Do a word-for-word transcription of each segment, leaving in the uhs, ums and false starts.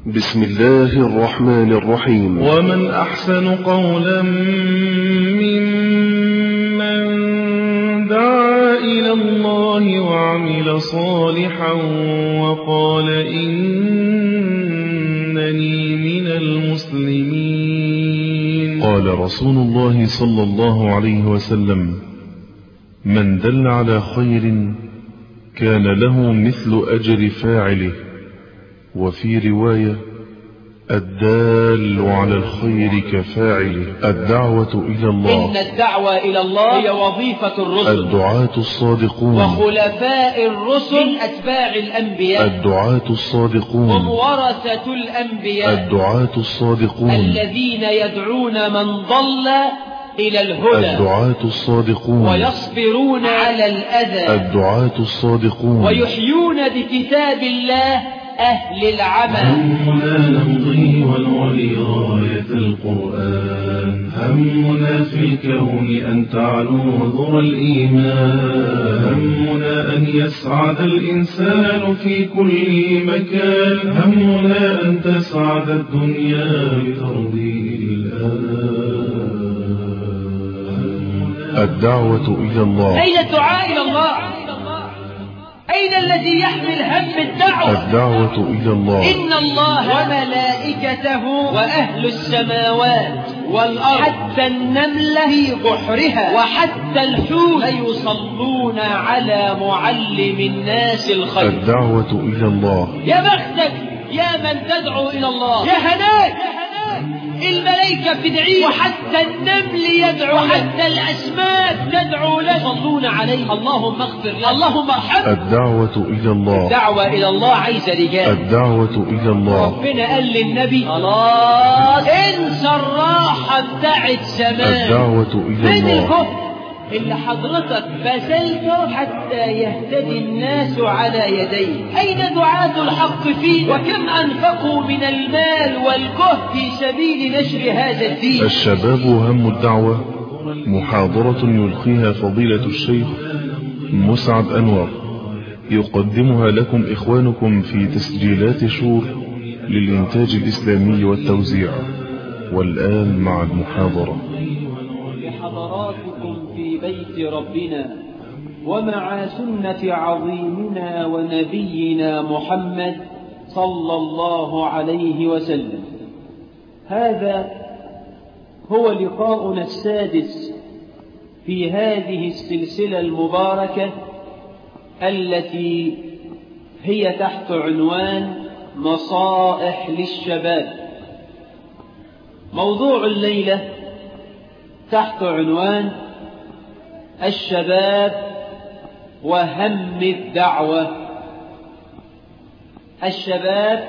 بسم الله الرحمن الرحيم. ومن أحسن قولا ممن دعا إلى الله وعمل صالحا وقال إنني من المسلمين. قال رسول الله صلى الله عليه وسلم: من دل على خير كان له مثل أجر فاعله. وفي رواية: الدال على الخير كفاعله. الدعوة إلى الله. إن الدعوة إلى الله هي وظيفة الرسل. الدعاة الصادقون وخلفاء الرسل من أتباع الأنبياء. الدعاة الصادقون ومورثة الأنبياء. الدعاة الصادقون الذين يدعون من ضل إلى الهدى. الدعاة الصادقون ويصبرون على الأذى. الدعاة الصادقون ويحيون بكتاب الله أهل العمل. همنا نمضي ونعلي راية القرآن، همنا في الكون أن تعلو ذرى الإيمان، همنا أن يسعد الإنسان في كل مكان، همنا أن تسعد الدنيا بترضيه الآن. الدعوة إلى الله. أين الدعاء إلى الله؟ أين الذي يحمل هم الدعوة؟ الدعوة إلى الله. إن الله وملائكته وأهل السماوات والأرض حتى النملة في بحرها وحتى الحوت يصلون على معلم الناس الخير. الدعوة إلى الله. يا بختك يا من تدعو إلى الله، يا هناك الملائكة بتدعي، وحتى النمل يدعو، وحتى الأسماك تدعو له، يصلون عليه. اللهم اغفر له، اللهم ارحمه. الدعوة إلى الله. الدعوة إلى الله عايزة رجال. الدعوة إلى الله. ربنا قال للنبي: خلاص انسى الراحة بتاعت زمان. الدعوة إلى من الله. الكفر اللي حضرتك بذلته حتى يهتدي الناس على يديه. أين دعاة الحق فيه؟ وكم أنفقوا من المال والجهد في سبيل نشر هذا الدين؟ الشباب هم الدعوة، محاضرة يلقيها فضيلة الشيخ مسعد أنور، يقدمها لكم إخوانكم في تسجيلات شور للإنتاج الإسلامي والتوزيع. والآن مع المحاضرة. بحضراتكم في بيت ربنا ومع سنة عظيمنا ونبينا محمد صلى الله عليه وسلم. هذا هو لقاؤنا السادس في هذه السلسلة المباركة التي هي تحت عنوان نصائح للشباب. موضوع الليلة تحت عنوان الشباب وهم الدعوة. الشباب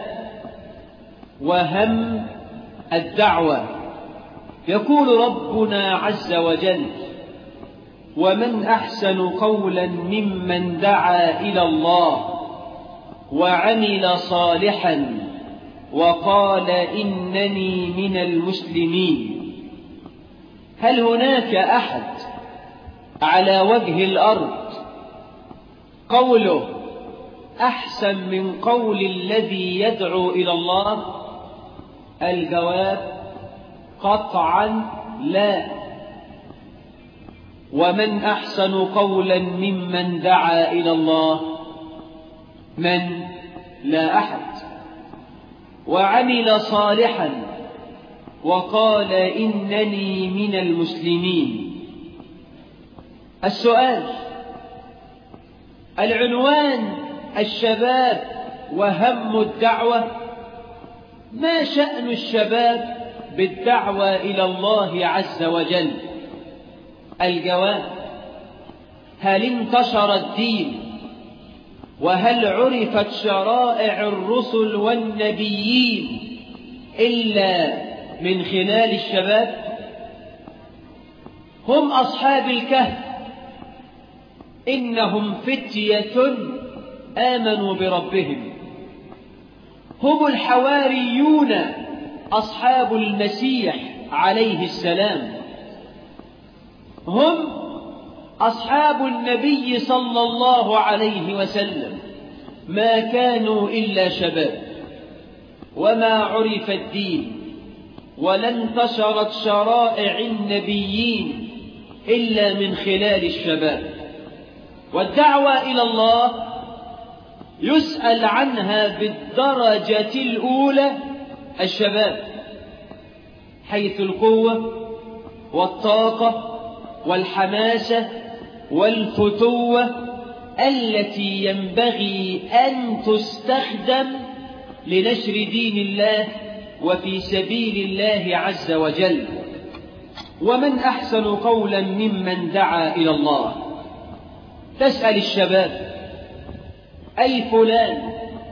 وهم الدعوة. يقول ربنا عز وجل: ومن أحسن قولا ممن دعا إلى الله وعمل صالحا وقال إنني من المسلمين. هل هناك أحد على وجه الأرض قوله أحسن من قول الذي يدعو إلى الله؟ الجواب قطعا لا. ومن أحسن قولا ممن دعا إلى الله؟ من؟ لا أحد. وعمل صالحا وقال إنني من المسلمين. السؤال، العنوان الشباب وهم الدعوة، ما شأن الشباب بالدعوة إلى الله عز وجل؟ الجواب: هل انتشر الدين وهل عرفت شرائع الرسل والنبيين إلا من خلال الشباب؟ هم أصحاب الكهف، إنهم فتية آمنوا بربهم. هم الحواريون أصحاب المسيح عليه السلام. هم أصحاب النبي صلى الله عليه وسلم، ما كانوا إلا شباب. وما عرف الدين ولا انتشرت شرائع النبيين إلا من خلال الشباب. والدعوة إلى الله يسأل عنها بالدرجة الأولى الشباب، حيث القوة والطاقة والحماسة والفتوة التي ينبغي أن تستخدم لنشر دين الله وفي سبيل الله عز وجل. ومن أحسن قولا ممن دعا إلى الله؟ تسأل الشباب: أي فلان،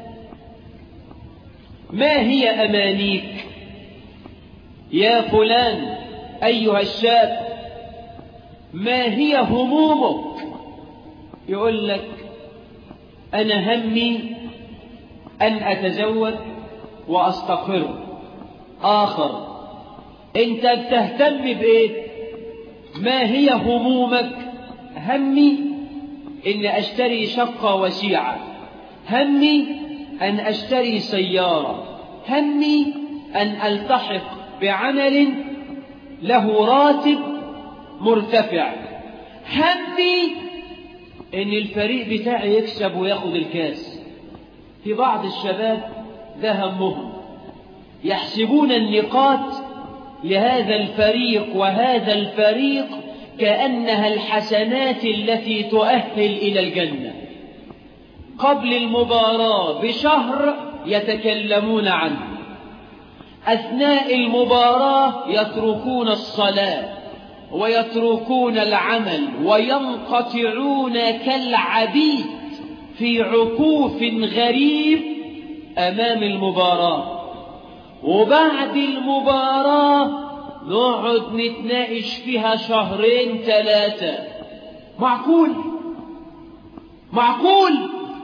ما هي أمانيك؟ يا فلان أيها الشاب، ما هي همومك؟ يقول لك: أنا همي أن أتزوج وأستقر. آخر: أنت بتهتم بإيه؟ ما هي همومك؟ همي أن أشتري شقة وسيعة، همي أن أشتري سيارة، همي أن ألتحق بعمل له راتب مرتفع، همي أن الفريق بتاعي يكسب وياخد الكاس. في بعض الشباب ده همهم، يحسبون النقاط لهذا الفريق وهذا الفريق كأنها الحسنات التي تؤهل إلى الجنة. قبل المباراة بشهر يتكلمون عنه، أثناء المباراة يتركون الصلاة ويتركون العمل وينقطعون كالعبيد في عكوف غريب أمام المباراة. وبعد المباراة نقعد نتناقش فيها شهرين ثلاثة. معقول؟ معقول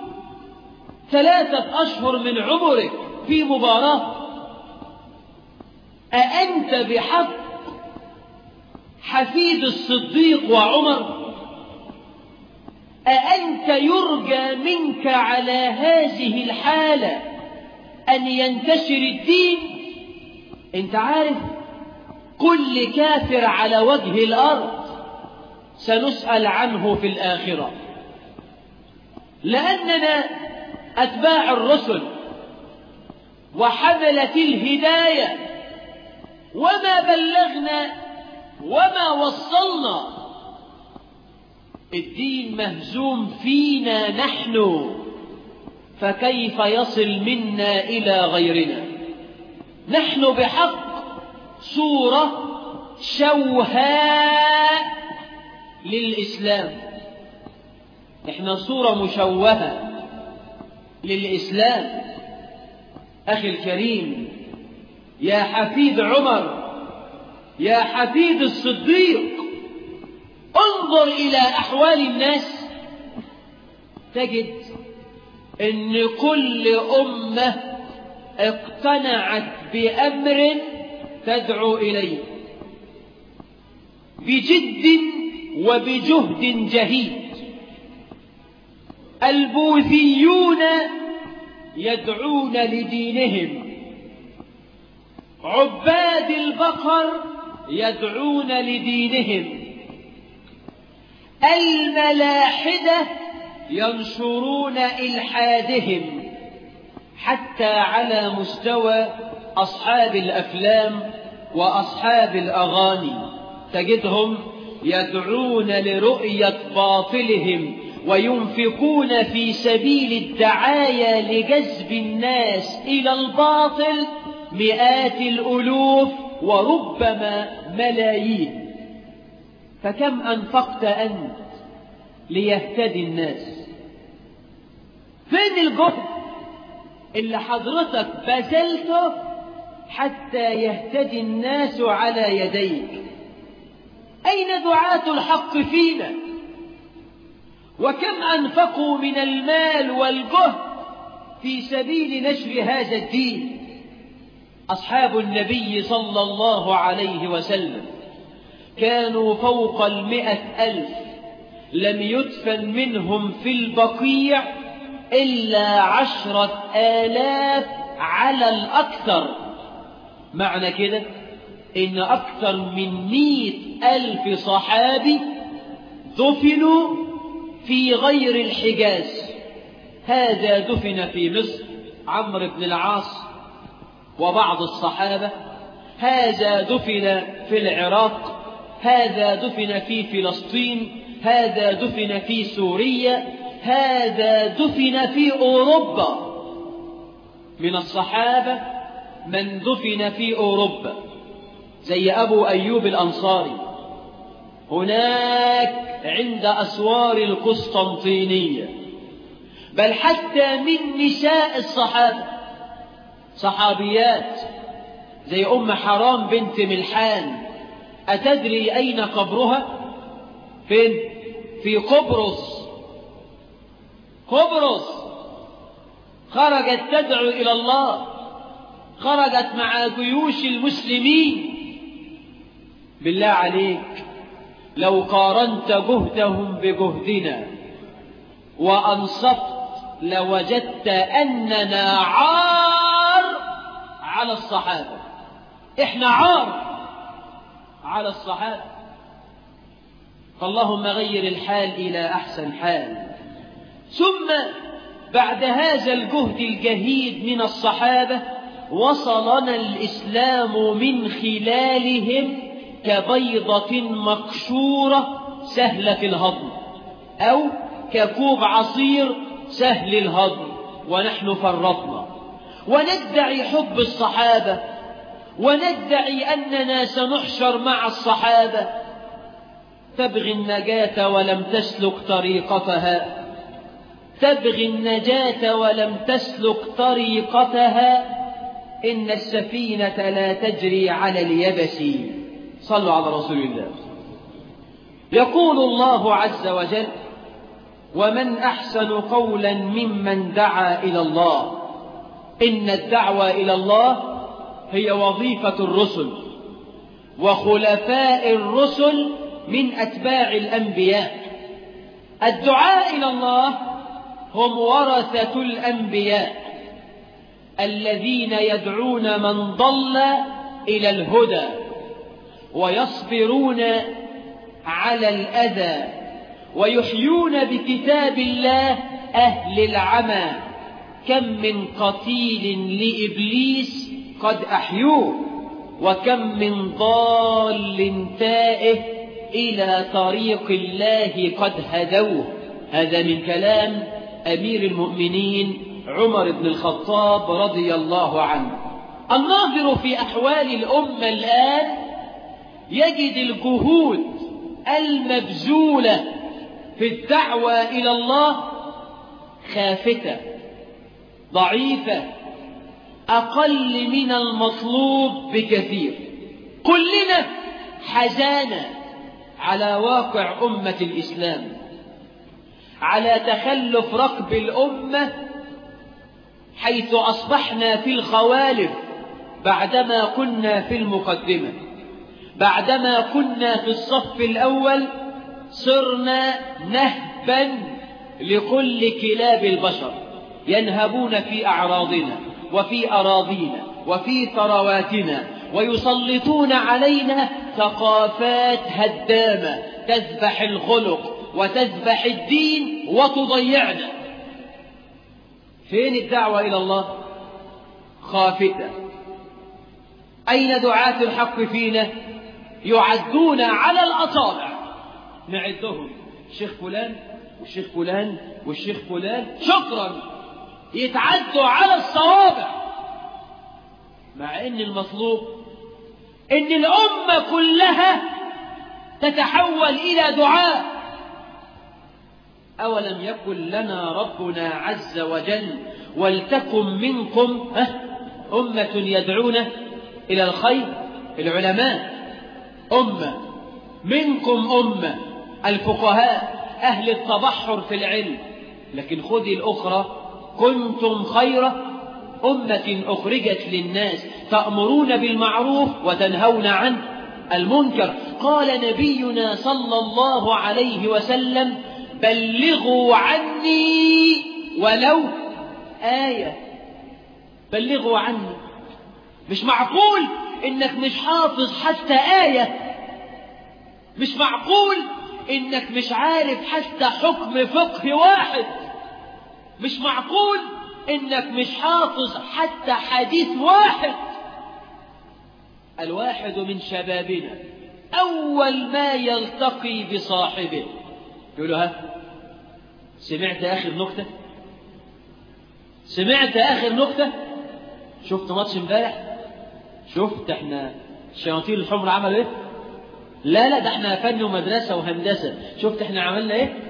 ثلاثة أشهر من عمرك في مباراة؟ أأنت بحق حفيد الصديق وعمر؟ أأنت يرجى منك على هذه الحالة أن ينتشر الدين؟ أنت عارف كل كافر على وجه الأرض سنسأل عنه في الآخرة، لأننا أتباع الرسل وحملة الهداية، وما بلغنا وما وصلنا. الدين مهزوم فينا نحن، فكيف يصل منا إلى غيرنا؟ نحن بحق صورة شوهاء للإسلام، نحن صورة مشوهة للإسلام. أخي الكريم، يا حفيد عمر، يا حفيد الصديق، انظر إلى أحوال الناس تجد أن كل أمة اقتنعت بأمر تدعو إليه بجد وبجهد جهيد. البوذيون يدعون لدينهم، عباد البقر يدعون لدينهم، الملاحدة ينشرون إلحادهم، حتى على مستوى أصحاب الأفلام وأصحاب الأغاني تجدهم يدعون لرؤية باطلهم وينفقون في سبيل الدعاية لجذب الناس إلى الباطل مئات الألوف وربما ملايين. فكم أنفقت أنت ليهتدي الناس؟ فين الجهد اللي حضرتك بذلته حتى يهتدي الناس على يديك؟ أين دعاة الحق فينا؟ وكم أنفقوا من المال والجهد في سبيل نشر هذا الدين؟ أصحاب النبي صلى الله عليه وسلم كانوا فوق المئة ألف، لم يدفن منهم في البقيع إلا عشرة آلاف على الأكثر. معنى كده إن أكثر من مئة ألف صحابي دفنوا في غير الحجاز. هذا دفن في مصر عمرو بن العاص وبعض الصحابة، هذا دفن في العراق، هذا دفن في فلسطين، هذا دفن في سوريا، هذا دفن في أوروبا. من الصحابة من دفن في أوروبا زي أبو أيوب الأنصاري هناك عند أسوار القسطنطينية. بل حتى من نساء الصحابة صحابيات زي أم حرام بنت ملحان، أتدري أين قبرها؟ فين؟ في قبرص. قبرص خرجت تدعو إلى الله، خرجت مع جيوش المسلمين. بالله عليك لو قارنت جهدهم بجهدنا وأنصفت لوجدت أننا عار على الصحابة. إحنا عار على الصحابة. فاللهم غير الحال إلى أحسن حال. ثم بعد هذا الجهد الجهيد من الصحابة وصلنا الإسلام من خلالهم كبيضة مقشورة سهلة الهضم، أو ككوب عصير سهل الهضم، ونحن فرطنا وندعي حب الصحابة وندعي أننا سنحشر مع الصحابة. تبغي النجاة ولم تسلك طريقتها، تبغي النجاة ولم تسلك طريقتها، إن السفينة لا تجري على اليبس. صلوا على رسول الله. يقول الله عز وجل: ومن أحسن قولا ممن دعا إلى الله. إن الدعوة إلى الله هي وظيفة الرسل، وخلفاء الرسل من أتباع الأنبياء. الدعاء إلى الله هم ورثة الأنبياء الذين يدعون من ضل إلى الهدى ويصبرون على الأذى ويحيون بكتاب الله أهل العمى. كم من قتيل لإبليس قد أحيوه، وكم من ضال تائه إلى طريق الله قد هدوه. هذا من كلام أمير المؤمنين عمر بن الخطاب رضي الله عنه. الناظر في أحوال الأمة الآن يجد الجهود المبذولة في الدعوة إلى الله خافتة، ضعيفة، أقل من المطلوب بكثير. كلنا حزانة على واقع أمة الإسلام، على تخلف ركب الأمة، حيث أصبحنا في الخوالف بعدما كنا في المقدمة. بعدما كنا في الصف الأول صرنا نهبا لكل كلاب البشر، ينهبون في أعراضنا وفي أراضينا وفي ثرواتنا، ويسلطون علينا ثقافات هدامة تذبح الخلق وتذبح الدين وتضيعنا. فين الدعوة إلى الله؟ خافتة. أين دعاة الحق فينا؟ يعدون على الأصابع، نعدهم: الشيخ فلان والشيخ فلان والشيخ فلان، شكرا، يتعدوا على الصوابع. مع أن المطلوب أن الأمة كلها تتحول إلى دعاء. أولم يكن لنا ربنا عز وجل ولتكن منكم أمة يدعون إلى الخير، العلماء أمة، منكم أمة، الفقهاء، أهل التبحر في العلم. لكن خذي الأخرى: كنتم خير أمة أخرجت للناس تأمرون بالمعروف وتنهون عن المنكر. قال نبينا صلى الله عليه وسلم: بلغوا عني ولو آية. بلغوا عني. مش معقول إنك مش حافظ حتى آية، مش معقول إنك مش عارف حتى حكم فقه واحد، مش معقول إنك مش حافظ حتى حديث واحد. الواحد من شبابنا أول ما يلتقي بصاحبه يقول له: ها، سمعت آخر نكتة؟ سمعت آخر نكتة؟ شفت ماتش امبارح؟ شفت احنا الشياطين الحمر عملوا ايه؟ لا لا، ده احنا فن ومدرسة وهندسة. شفت احنا عملنا ايه؟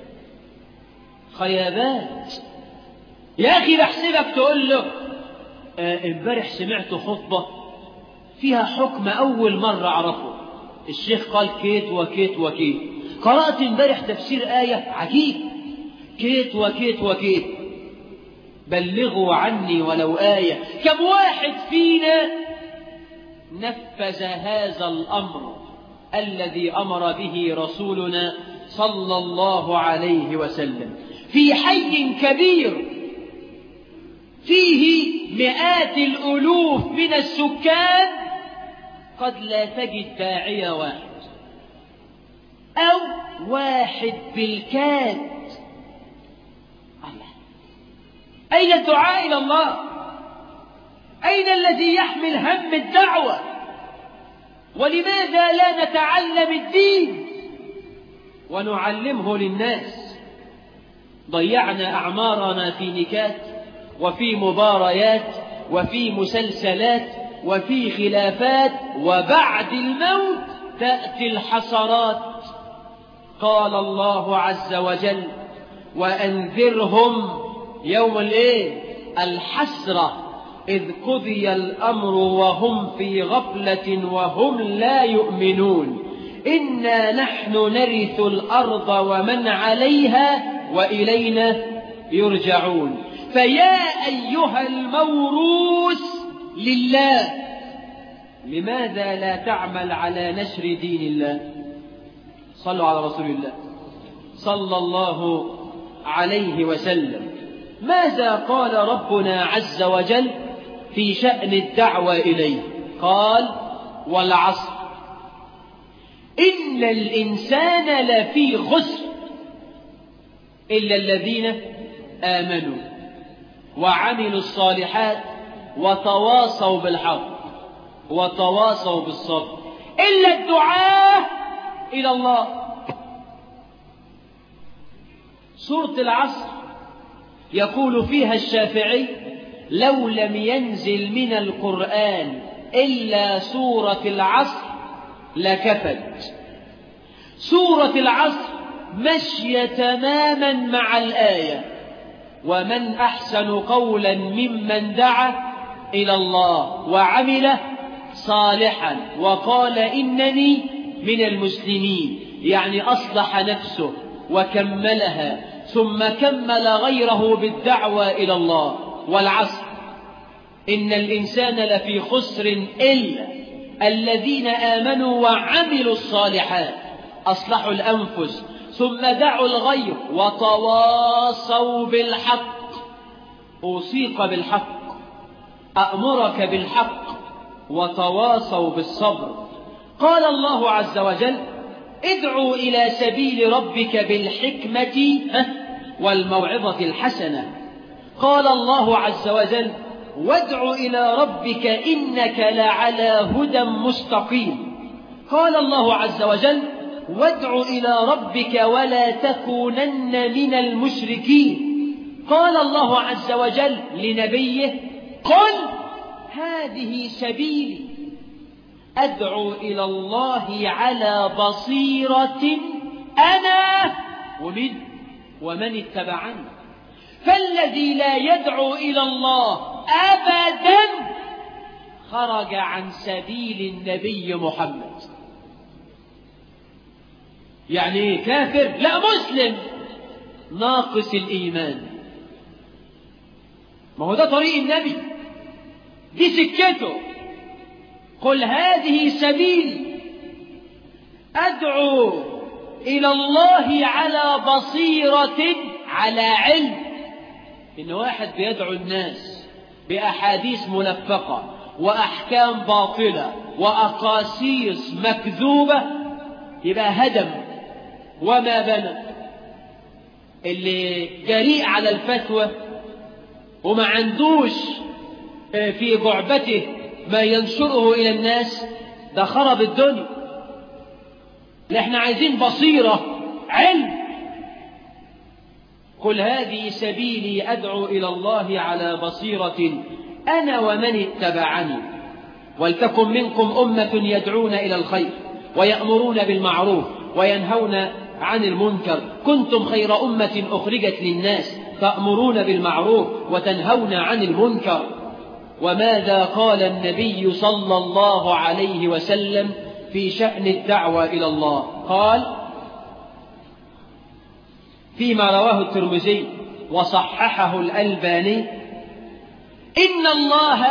خيابات. يا أخي بحسبك تقول له: اه امبارح سمعت خطبة فيها حكم أول مرة أعرفه، الشيخ قال كيت وكيت وكيت. قرأت امبارح تفسير آية عجيب، كيت وكيت وكيت. بلغوا عني ولو آية. كم واحد فينا نفذ هذا الأمر الذي أمر به رسولنا صلى الله عليه وسلم في حي كبير فيه مئات الألوف من السكان، قد لا تجد داعية واحد أو واحد بالكاد. الله، أين الدعاء إلى الله؟ أين الذي يحمل هم الدعوة؟ ولماذا لا نتعلم الدين ونعلمه للناس؟ ضيعنا أعمارنا في نكات وفي مباريات وفي مسلسلات وفي خلافات، وبعد الموت تأتي الحسرات. قال الله عز وجل: وأنذرهم يوم الايه الحسرة إذ قضي الأمر وهم في غفلة وهم لا يؤمنون إنا نحن نرث الأرض ومن عليها وإلينا يرجعون. فيا أيها الموروث لله، لماذا لا تعمل على نشر دين الله؟ صلوا على رسول الله صلى الله عليه وسلم. ماذا قال ربنا عز وجل في شأن الدعوة إليه؟ قال: والعصر إن الإنسان لفي خسر إلا الذين آمنوا وعملوا الصالحات وتواصوا بالحق وتواصوا بالصبر. إلا الدعاء إلى الله. سورة العصر يقول فيها الشافعي: لو لم ينزل من القرآن إلا سورة العصر لكفت. سورة العصر مشي تماما مع الآية: ومن أحسن قولا ممن دعا إلى الله وعمل صالحا وقال إنني من المسلمين. يعني أصلح نفسه وكملها ثم كمل غيره بالدعوة إلى الله. والعصر إن الإنسان لفي خسر إلا الذين آمنوا وعملوا الصالحات، أصلحوا الأنفس ثم دعوا الغير وتواصوا بالحق. أوصيك بالحق، أأمرك بالحق، وتواصوا بالصبر. قال الله عز وجل: ادعوا إلى سبيل ربك بالحكمة والموعظة الحسنة. قال الله عز وجل: وادع إلى ربك إنك لعلى هدى مستقيم. قال الله عز وجل: وادع إلى ربك ولا تكونن من المشركين. قال الله عز وجل لنبيه: قل هذه سبيلي أدعو إلى الله على بصيرة أنا ومن ومن اتبعني. فالذي لا يدعو إلى الله أبدا خرج عن سبيل النبي محمد. يعني ايه كافر؟ لا، مسلم ناقص الإيمان. ما هو ده طريق النبي، دي سكته. قل هذه سبيلي أدعو إلى الله على بصيرة، على علم. إن واحد بيدعو الناس بأحاديث منفقة وأحكام باطلة وأقاصيص مكذوبة يبقى هدم وما بنى. اللي جريء على الفتوى وما عندوش في جعبته ما ينشره إلى الناس ده خرب الدنيا. احنا عايزين بصيرة علم. قل هذه سبيلي أدعو إلى الله على بصيرة أنا ومن اتبعني ولتكن منكم أمة يدعون إلى الخير ويأمرون بالمعروف وينهون عن المنكر كنتم خير أمة أخرجت للناس تأمرون بالمعروف وتنهون عن المنكر. وماذا قال النبي صلى الله عليه وسلم في شأن الدعوة إلى الله؟ قال فيما رواه الترمذي وصححه الألباني: إن الله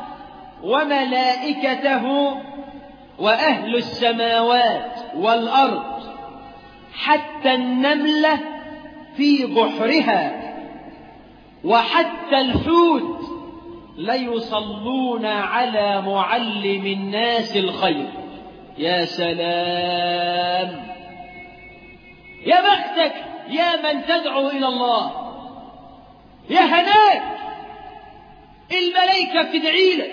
وملائكته وأهل السماوات والأرض حتى النملة في بحرها وحتى الحوت ليصلون على معلم الناس الخير. يا سلام، يا بختك يا من تدعو إلى الله، يا هناك الملائكة بتدعي لك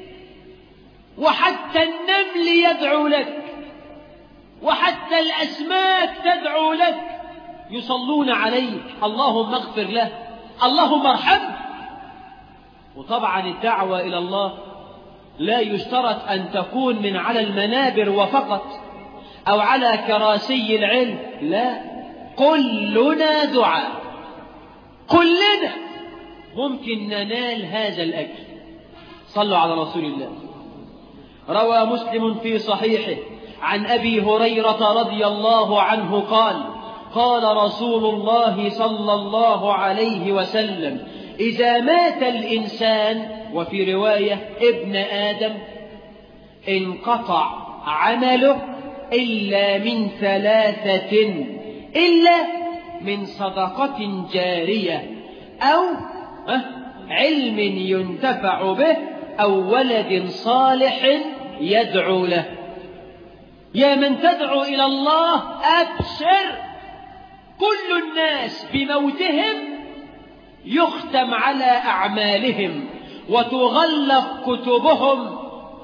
وحتى النمل يدعو لك وحتى الأسماك تدعو لك يصلون عليك. اللهم اغفر له، اللهم ارحمه. وطبعا الدعوة إلى الله لا يشترط أن تكون من على المنابر وفقط أو على كراسي العلم، لا، كلنا دعاء، كلنا ممكن ننال هذا الأجر. صلوا على رسول الله. روى مسلم في صحيحه عن أبي هريرة رضي الله عنه قال: قال رسول الله صلى الله عليه وسلم: إذا مات الإنسان، وفي رواية ابن آدم، انقطع عمله إلا من ثلاثة، إلا من صدقة جارية أو علم ينتفع به أو ولد صالح يدعو له. يا من تدعو إلى الله أبشر، كل الناس بموتهم يختم على أعمالهم وتغلق كتبهم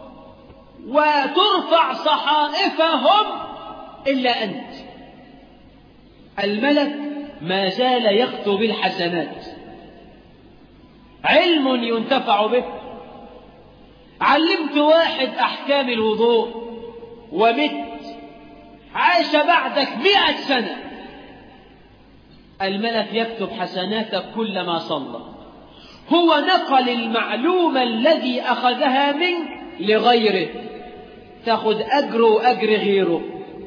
وترفع صحائفهم إلا أنت. الملك ما زال يكتب الحسنات، علم ينتفع به. علمت واحد أحكام الوضوء ومت، عاش بعدك مئة سنة، الملك يكتب حسناتك كلما صلى. هو نقل المعلومة الذي أخذها منك لغيره، تأخذ أجر وأجر غيره.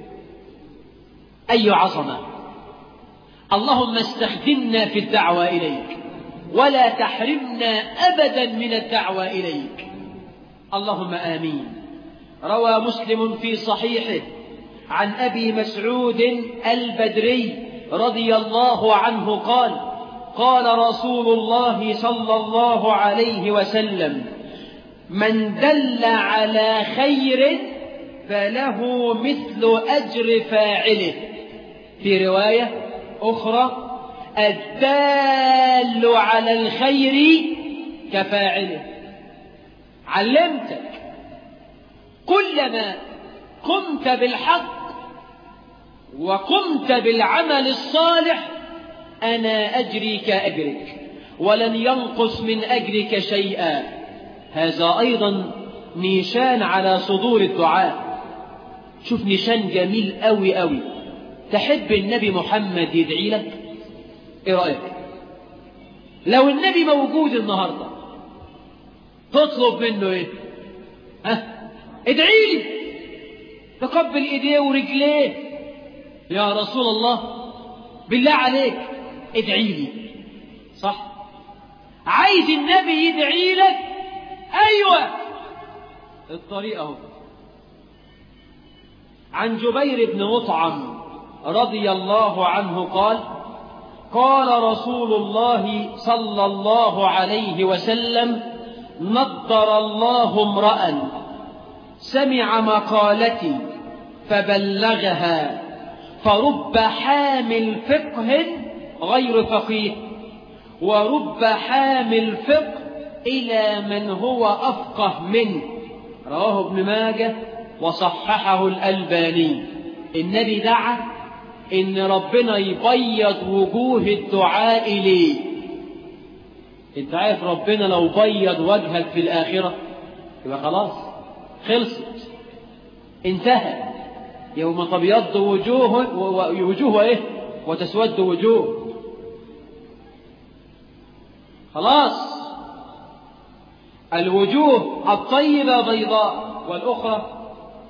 أي عظمة! اللهم استخدمنا في الدعوة إليك ولا تحرمنا أبدا من الدعوة إليك، اللهم آمين. روى مسلم في صحيحه عن أبي مسعود البدري رضي الله عنه قال: قال رسول الله صلى الله عليه وسلم: من دل على خير فله مثل أجر فاعله. في رواية أخرى: الدال على الخير كفاعله. علمتك، كلما قمت بالحق وقمت بالعمل الصالح أنا أجري كأجرك ولن ينقص من أجرك شيئا. هذا أيضا نيشان على صدور الدعاء. شوف نيشان جميل أوي أوي. تحب النبي محمد يدعي لك؟ إيه رأيك لو النبي موجود النهاردة تطلب منه إيه؟ ها؟ ادعي لي. تقبل إيديه ورجليه. يا رسول الله بالله عليك ادعي لي. صح؟ عايز النبي يدعي لك؟ أيوة، الطريقة اهو. عن جبير بن مطعم رضي الله عنه قال: قال رسول الله صلى الله عليه وسلم: نضر الله امرأ سمع مقالتي فبلغها فرب حامل فقه غير فقيه ورب حامل فقه إلى من هو أفقه منه. رواه ابن ماجه وصححه الألباني. النبي دعا إن ربنا يبيض وجوه الدعاء ليه. انت عارف ربنا لو بيض وجهك في الآخرة يبقى خلاص خلصت انتهى. يوم تبيض وجوه ووجوه ايه وتسود وجوه. خلاص الوجوه الطيبة بيضاء والأخرى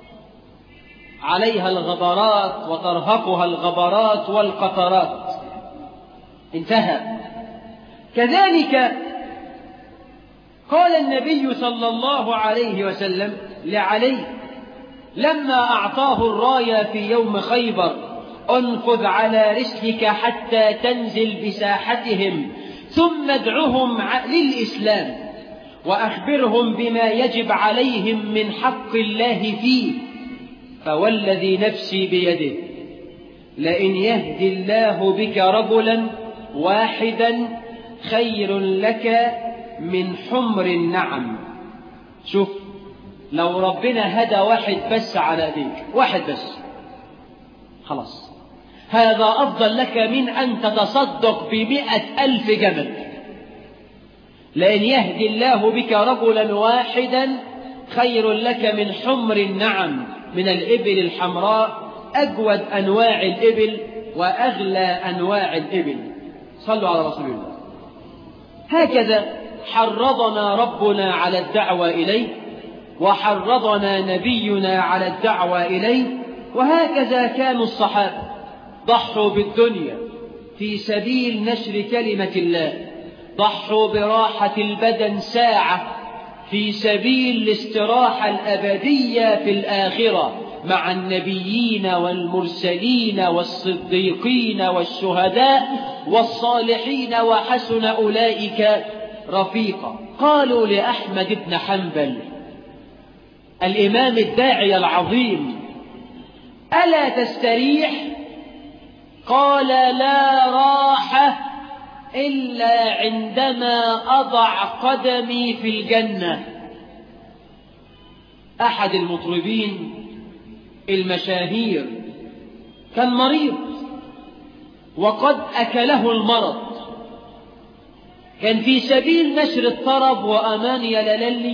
عليها الغبرات وترهقها الغبرات والقطرات انتهى. كذلك قال النبي صلى الله عليه وسلم لعلي لما أعطاه الراية في يوم خيبر انفذ على رسلك حتى تنزل بساحتهم ثم ادعهم للإسلام وأخبرهم بما يجب عليهم من حق الله فيه فوالذي نفسي بيده لئن يهدي الله بك رجلا واحدا خير لك من حمر النعم. شوف لو ربنا هدى واحد بس على ايديك واحد بس خلاص هذا أفضل لك من أن تتصدق بمئة ألف جمل. لأن يهدي الله بك رجلا واحدا خير لك من حمر النعم من الإبل الحمراء أجود أنواع الإبل وأغلى أنواع الإبل. صلوا على رسول الله. هكذا حرضنا ربنا على الدعوة إليه وحرضنا نبينا على الدعوة إليه. وهكذا كانوا الصحابة ضحوا بالدنيا في سبيل نشر كلمة الله ضحوا براحة البدن ساعة في سبيل الاستراحة الأبدية في الآخرة مع النبيين والمرسلين والصديقين والشهداء والصالحين وحسن أولئك رفيقا. قالوا لأحمد بن حنبل الإمام الداعي العظيم ألا تستريح؟ قال لا راحة إلا عندما أضع قدمي في الجنة. أحد المطربين المشاهير كان مريض وقد أكله المرض كان في سبيل نشر الطرب وأماني لللي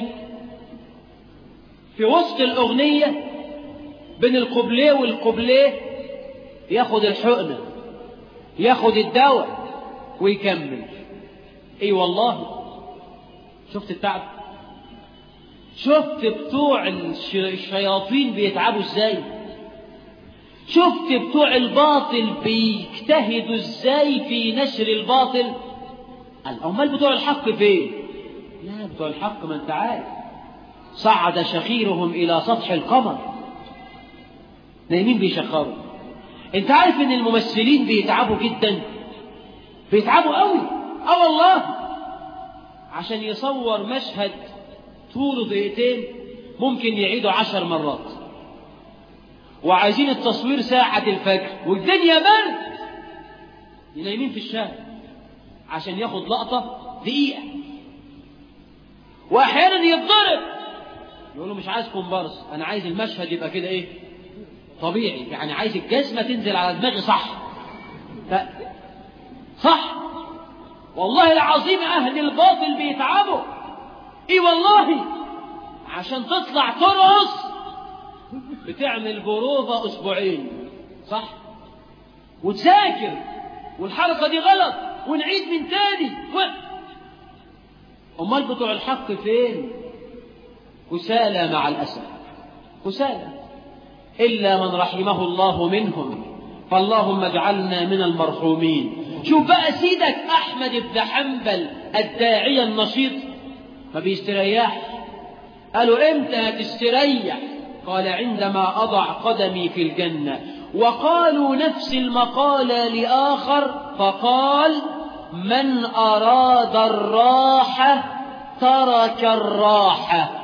في وسط الأغنية بين القبليه والقبليه ياخد الحقنة ياخد الدواء ويكمل. اي والله شفت التعب شفت بتوع الشياطين بيتعبوا ازاي شفت بتوع الباطل بيجتهدوا ازاي في نشر الباطل. الأمال بتوع الحق فين؟ لا بتوع الحق ما انت عارف صعد شخيرهم إلى سطح القمر نايمين بيشخروا. انت عارف ان الممثلين بيتعبوا جدا بيتعبوا قوي اه والله عشان يصور مشهد طوله دقيقتين ممكن يعيدوا عشر مرات وعايزين التصوير ساعة الفجر والدنيا برد نايمين في الشارع عشان ياخد لقطة دقيقة. واحيانا يتضرب يقولوا مش عايز كومبارس انا عايز المشهد يبقى كده ايه طبيعي يعني عايز الجزمة تنزل على دماغي صح لا صح والله العظيم أهل الباطل بيتعبوا ايه والله عشان تطلع ترقص بتعمل بروفة أسبوعين صح وتذاكر والحركة دي غلط ونعيد من تاني و... أمال بتوع الحق فين؟ كسالى مع الأسف كسالى إلا من رحمه الله منهم فاللهم اجعلنا من المرحومين. شوف بقى سيدك أحمد بن حنبل الداعية النشيط ما بيستريح. قالوا امتى هتستريح؟ قال عندما أضع قدمي في الجنة. وقالوا نفس المقالة لآخر فقال من أراد الراحة ترك الراحة.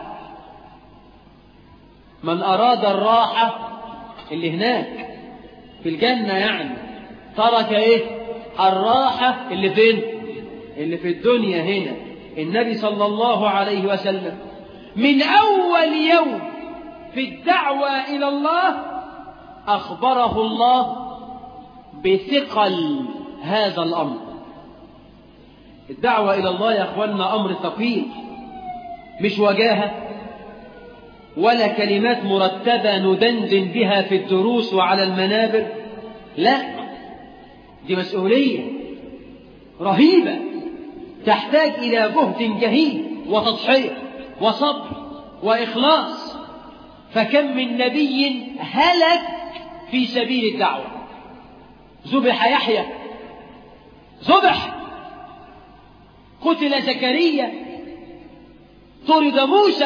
من أراد الراحة اللي هناك في الجنة يعني ترك إيه؟ الراحة اللي فين؟ اللي في الدنيا هنا. النبي صلى الله عليه وسلم من أول يوم في الدعوة إلى الله أخبره الله بثقل هذا الأمر. الدعوة إلى الله يا أخواننا أمر ثقيل، مش وجاهة ولا كلمات مرتبة ندندن بها في الدروس وعلى المنابر، لا، دي مسؤولية رهيبة تحتاج إلى جهد جهيد وتضحية وصبر وإخلاص. فكم من نبي هلك في سبيل الدعوة. ذبح يحيى، ذبح، قتل زكريا، طرد موسى،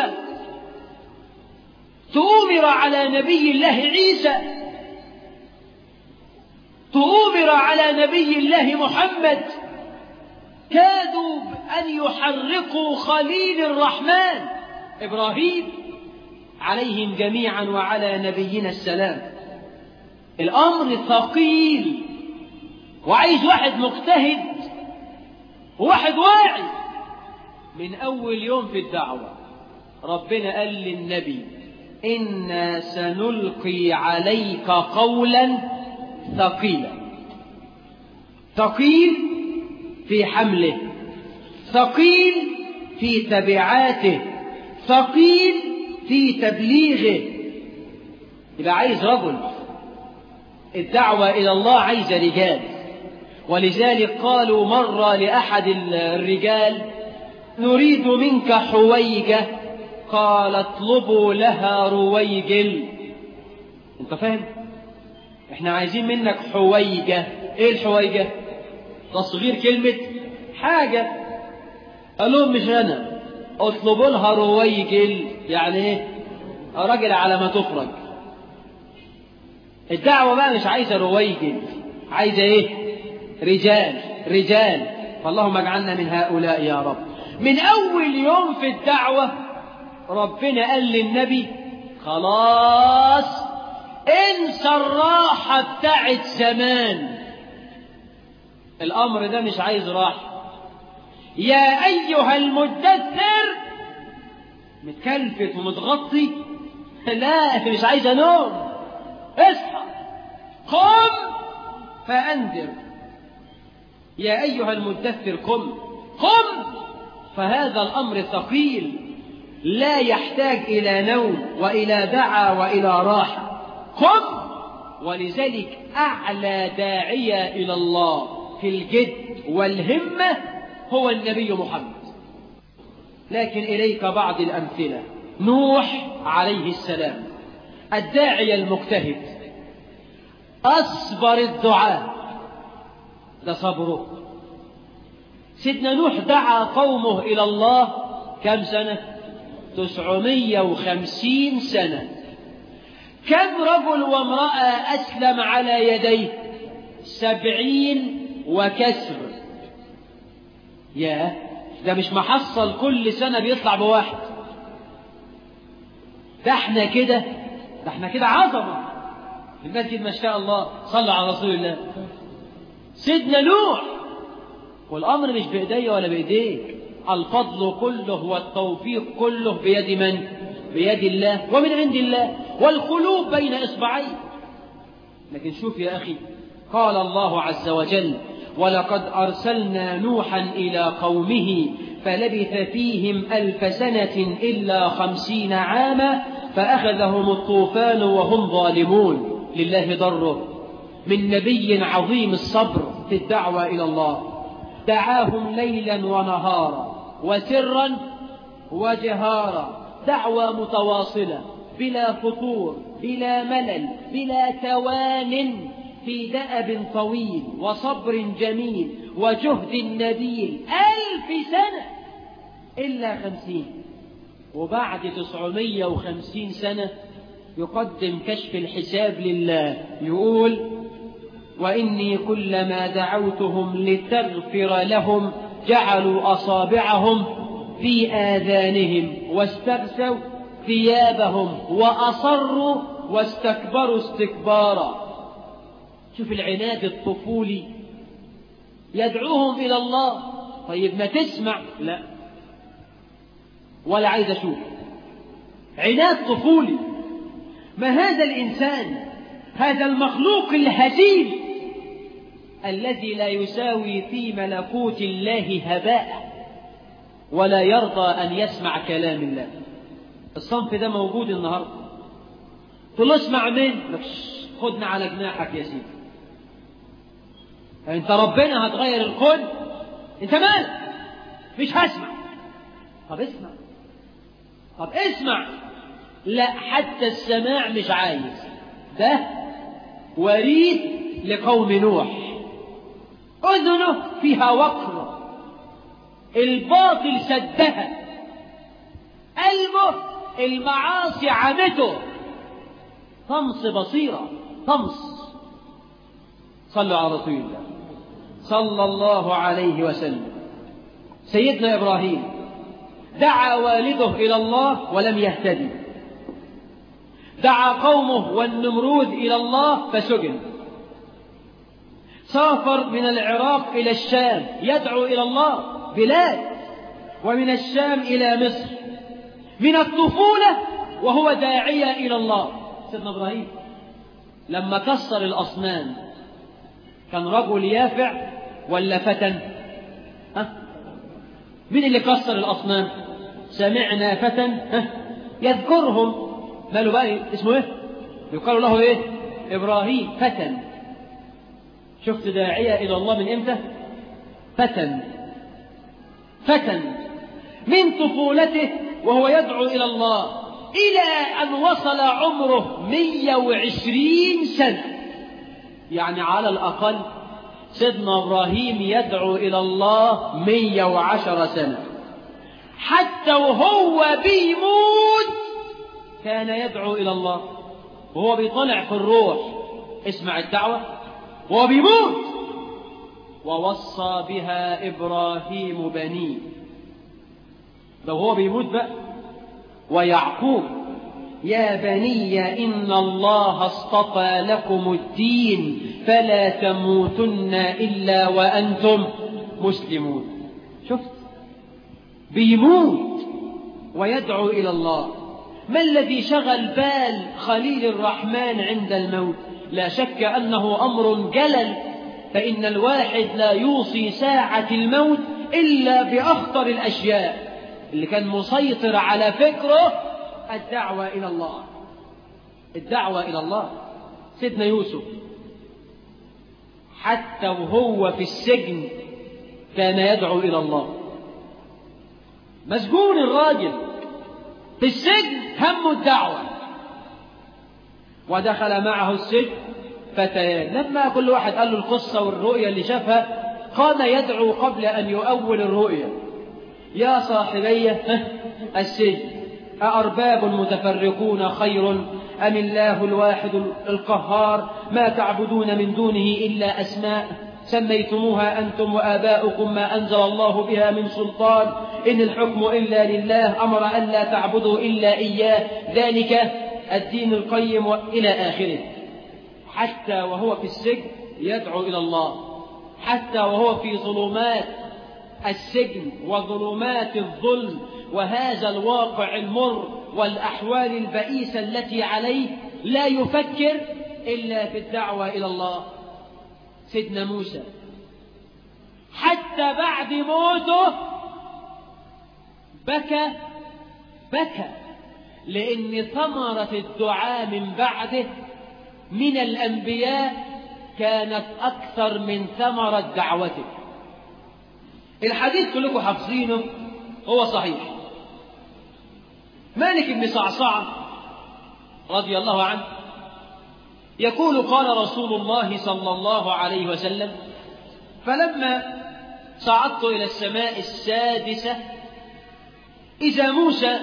تؤمر على نبي الله عيسى، تؤمر على نبي الله محمد، كادوا أن يحرقوا خليل الرحمن إبراهيم عليهم جميعا وعلى نبينا السلام. الأمر ثقيل وعايز واحد مجتهد وواحد واعي. من أول يوم في الدعوة ربنا قال للنبي إنا سنلقي عليك قولا ثقيلا. ثقيل في حمله، ثقيل في تبعاته، ثقيل في تبليغه. يبقى عايز رجل. الدعوة إلى الله عايز رجال. ولذلك قالوا مرة لأحد الرجال نريد منك حويجة، قال اطلبوا لها رويجل. انت فاهم؟ احنا عايزين منك حويجة. ايه الحويجة؟ تصغير كلمة حاجة. قال لهم مش أنا، اطلبوا لها رويجل. يعني ايه؟ راجل على ما تفرج. الدعوة بقى مش عايزة رويجل، عايزة ايه؟ رجال رجال. فاللهم اجعلنا من هؤلاء يا رب. من أول يوم في الدعوة ربنا قال للنبي خلاص انسى الراحة بتاعت زمان. الأمر ده مش عايز راحة. يا أيها المدثر، متكلفت ومتغطي، لا مش عايز نوم، اصحى قم فأنذر. يا أيها المدثر قم قم. فهذا الأمر ثقيل لا يحتاج إلى نوم وإلى دعا وإلى راحة. قم. ولذلك أعلى داعية إلى الله في الجد والهمة هو النبي محمد. لكن إليك بعض الأمثلة. نوح عليه السلام الداعية المجتهد، أصبر الدعاء، ده صبره. سيدنا نوح دعا قومه إلى الله كم سنة؟ تسعمية وخمسين سنة. كم رجل وامرأة أسلم على يديه؟ سبعين وكسر. ياه، ده مش محصل كل سنة بيطلع بواحد. ده احنا كده ده احنا كده عظمة في المسجد ما شاء الله. صلوا على رسول الله. سيدنا نوح. والأمر مش بإيدي ولا بإيديك، الفضل كله والتوفيق كله بيد من؟ بيد الله ومن عند الله، والقلوب بين إصبعين. لكن شوف يا أخي، قال الله عز وجل ولقد أرسلنا نوحا إلى قومه فلبث فيهم ألف سنة إلا خمسين عاما فأخذهم الطوفان وهم ظالمون. لله ضره من نبي عظيم الصبر في الدعوة إلى الله. دعاهم ليلا ونهارا وسرا وجهارا، دعوة متواصلة بلا فتور بلا ملل بلا توان، في دأب طويل وصبر جميل وجهد نبيل. ألف سنة إلا خمسين. وبعد تسعمية وخمسين سنة يقدم كشف الحساب لله، يقول وإني كلما دعوتهم لتغفر لهم جعلوا أصابعهم في آذانهم واستغشوا ثيابهم وأصروا واستكبروا استكبارا. شوف العناد الطفولي، يدعوهم إلى الله. طيب ما تسمع؟ لا، ولا عايز أشوف. عناد طفولي. ما هذا الإنسان، هذا المخلوق الهزيل الذي لا يساوي في ملكوت الله هباء ولا يرضى أن يسمع كلام الله. الصنف ده موجود النهاردة. تقول له اسمع من، خدنا على جناحك يا سيدي، انت ربنا هتغير الكون، انت مالك؟ مش هسمع. طب اسمع، طب اسمع. لا، حتى السماع مش عايز. ده وريث لقوم نوح، أذنه فيها وقر، الباطل سدها، قلبه المعاصي عمته، طمس بصيرة، طمس. صلوا على رسول الله صلى الله عليه وسلم. سيدنا إبراهيم دعا والده إلى الله ولم يهتدي، دعا قومه والنمرود إلى الله فسجن، سافر من العراق إلى الشام يدعو إلى الله بلاد، ومن الشام إلى مصر، من الطفولة وهو داعية إلى الله. سيدنا إبراهيم لما كسر الأصنام كان رجل يافع ولا فتى؟ ها؟ مين اللي كسر الأصنام؟ سمعنا فتى ها؟ يذكرهم. ماله بقى؟ اسمه ايه؟ يقال له ايه؟ إبراهيم فتى. شفت داعية إلى الله من إمتى؟ فتى فتى من طفولته وهو يدعو إلى الله إلى أن وصل عمره مية وعشرين سنة. يعني على الأقل سيدنا إبراهيم يدعو إلى الله مية وعشر سنة. حتى وهو بيموت كان يدعو إلى الله، وهو بيطلع في الروح. اسمع الدعوة وهو بيموت. ووصى بها إبراهيم بنيه، ده هو بيموت بقى. ويعقوب يا بني إن الله اصطفى لكم الدين فلا تموتن إلا وأنتم مسلمون. شفت؟ بيموت ويدعو إلى الله. ما الذي شغل بال خليل الرحمن عند الموت؟ لا شك أنه أمر جلل، فإن الواحد لا يوصي ساعة الموت إلا بأخطر الأشياء. اللي كان مسيطر على فكره الدعوة إلى الله، الدعوة إلى الله. سيدنا يوسف حتى وهو في السجن كان يدعو إلى الله. مسجون الراجل في السجن، همه الدعوة. ودخل معه السجن فتيان، لما كل واحد قال له القصة والرؤية اللي شافها قام يدعو قبل أن يؤول الرؤية. يا صاحبي السجن أأرباب متفرقون خير أم الله الواحد القهار ما تعبدون من دونه إلا أسماء سميتموها أنتم وآباؤكم ما أنزل الله بها من سلطان إن الحكم إلا لله أمر أن لا تعبدوا إلا إياه ذلك الدين القيم إلى آخره. حتى وهو في السجن يدعو إلى الله، حتى وهو في ظلمات السجن وظلمات الظلم وهذا الواقع المر والأحوال البئيسة التي عليه لا يفكر إلا في الدعوة إلى الله. سيدنا موسى حتى بعد موته بكى بكى لأن ثمرة الدعاء من بعده من الأنبياء كانت أكثر من ثمرة دعوته. الحديث كلكم حافظينه، هو صحيح. مالك بن صعصعة رضي الله عنه يقول قال رسول الله صلى الله عليه وسلم فلما صعدت إلى السماء السادسة إذا موسى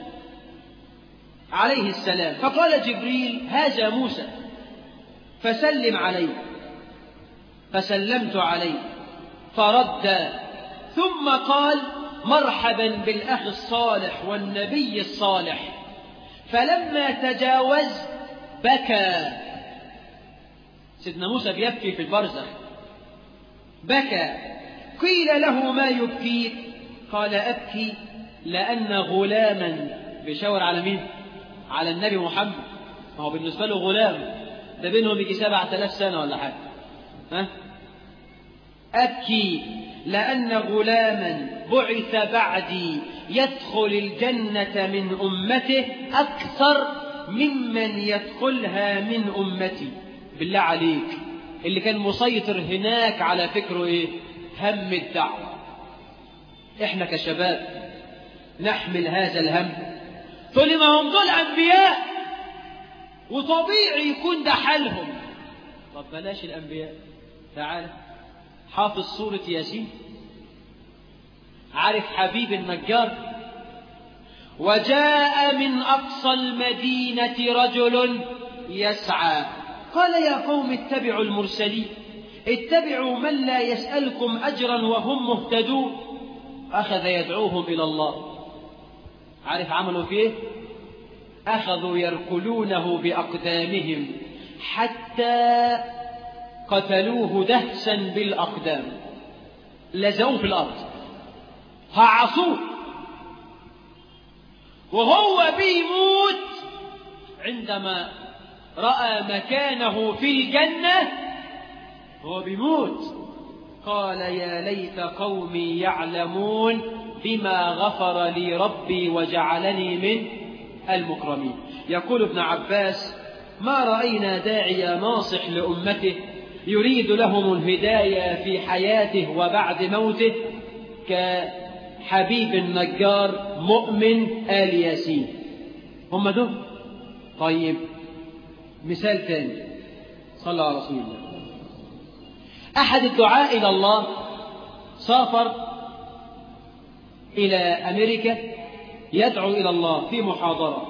عليه السلام فقال جبريل هذا موسى فسلم عليه، فسلمت عليه فرد ثم قال مرحبا بالأخ الصالح والنبي الصالح. فلما تجاوز بكى. سيدنا موسى بيبكي في البرزخ، بكى. قيل له ما يبكيك؟ قال أبكي لأن غلاما، بيشاور على مين؟ على النبي محمد، ما هو بالنسبة له غلام، ده بينهم يجي سبعة آلاف سنة ولا حاجة. ها؟ أبكي لأن غلاما بعث بعدي يدخل الجنة من أمته أكثر ممن يدخلها من أمتي. بالله عليك، اللي كان مسيطر هناك على فكره إيه؟ هم الدعوة. إحنا كشباب نحمل هذا الهم. تقول ما هم دول أنبياء وطبيعي يكون ده حالهم. طب بلاش الأنبياء، تعال حافظ سورة ياسين. عارف حبيب النجار؟ وجاء من أقصى المدينة رجل يسعى قال يا قوم اتبعوا المرسلين، اتبعوا من لا يسألكم أجرا وهم مهتدون. أخذ يدعوهم إلى الله. عارف عملوا فيه؟ أخذوا يركلونه بأقدامهم حتى قتلوه دهسا بالأقدام، لزقوه في الأرض، هعصوه وهو بيموت. عندما رأى مكانه في الجنة هو بيموت قال يا ليت قومي يعلمون بما غفر لي ربي وجعلني من المكرمين. يقول ابن عباس ما رأينا داعية ناصح لأمته يريد لهم الهداية في حياته وبعد موته كحبيب النجار مؤمن آل ياسين. هم دول. طيب مثال ثاني، صلى على رسول الله. أحد الدعاء إلى الله سافر إلى أمريكا يدعو إلى الله في محاضرة،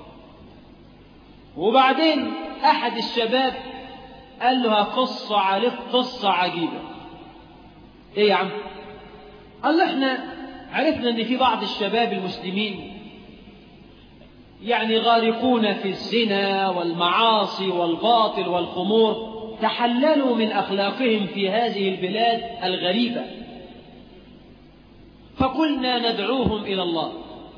وبعدين أحد الشباب قال له قصة عليك قصة عجيبة. إيه يا عم؟ قال له إحنا عرفنا أن في بعض الشباب المسلمين يعني غارقون في الزنا والمعاصي والباطل والخمور، تحللوا من أخلاقهم في هذه البلاد الغريبة، فقلنا ندعوهم إلى الله.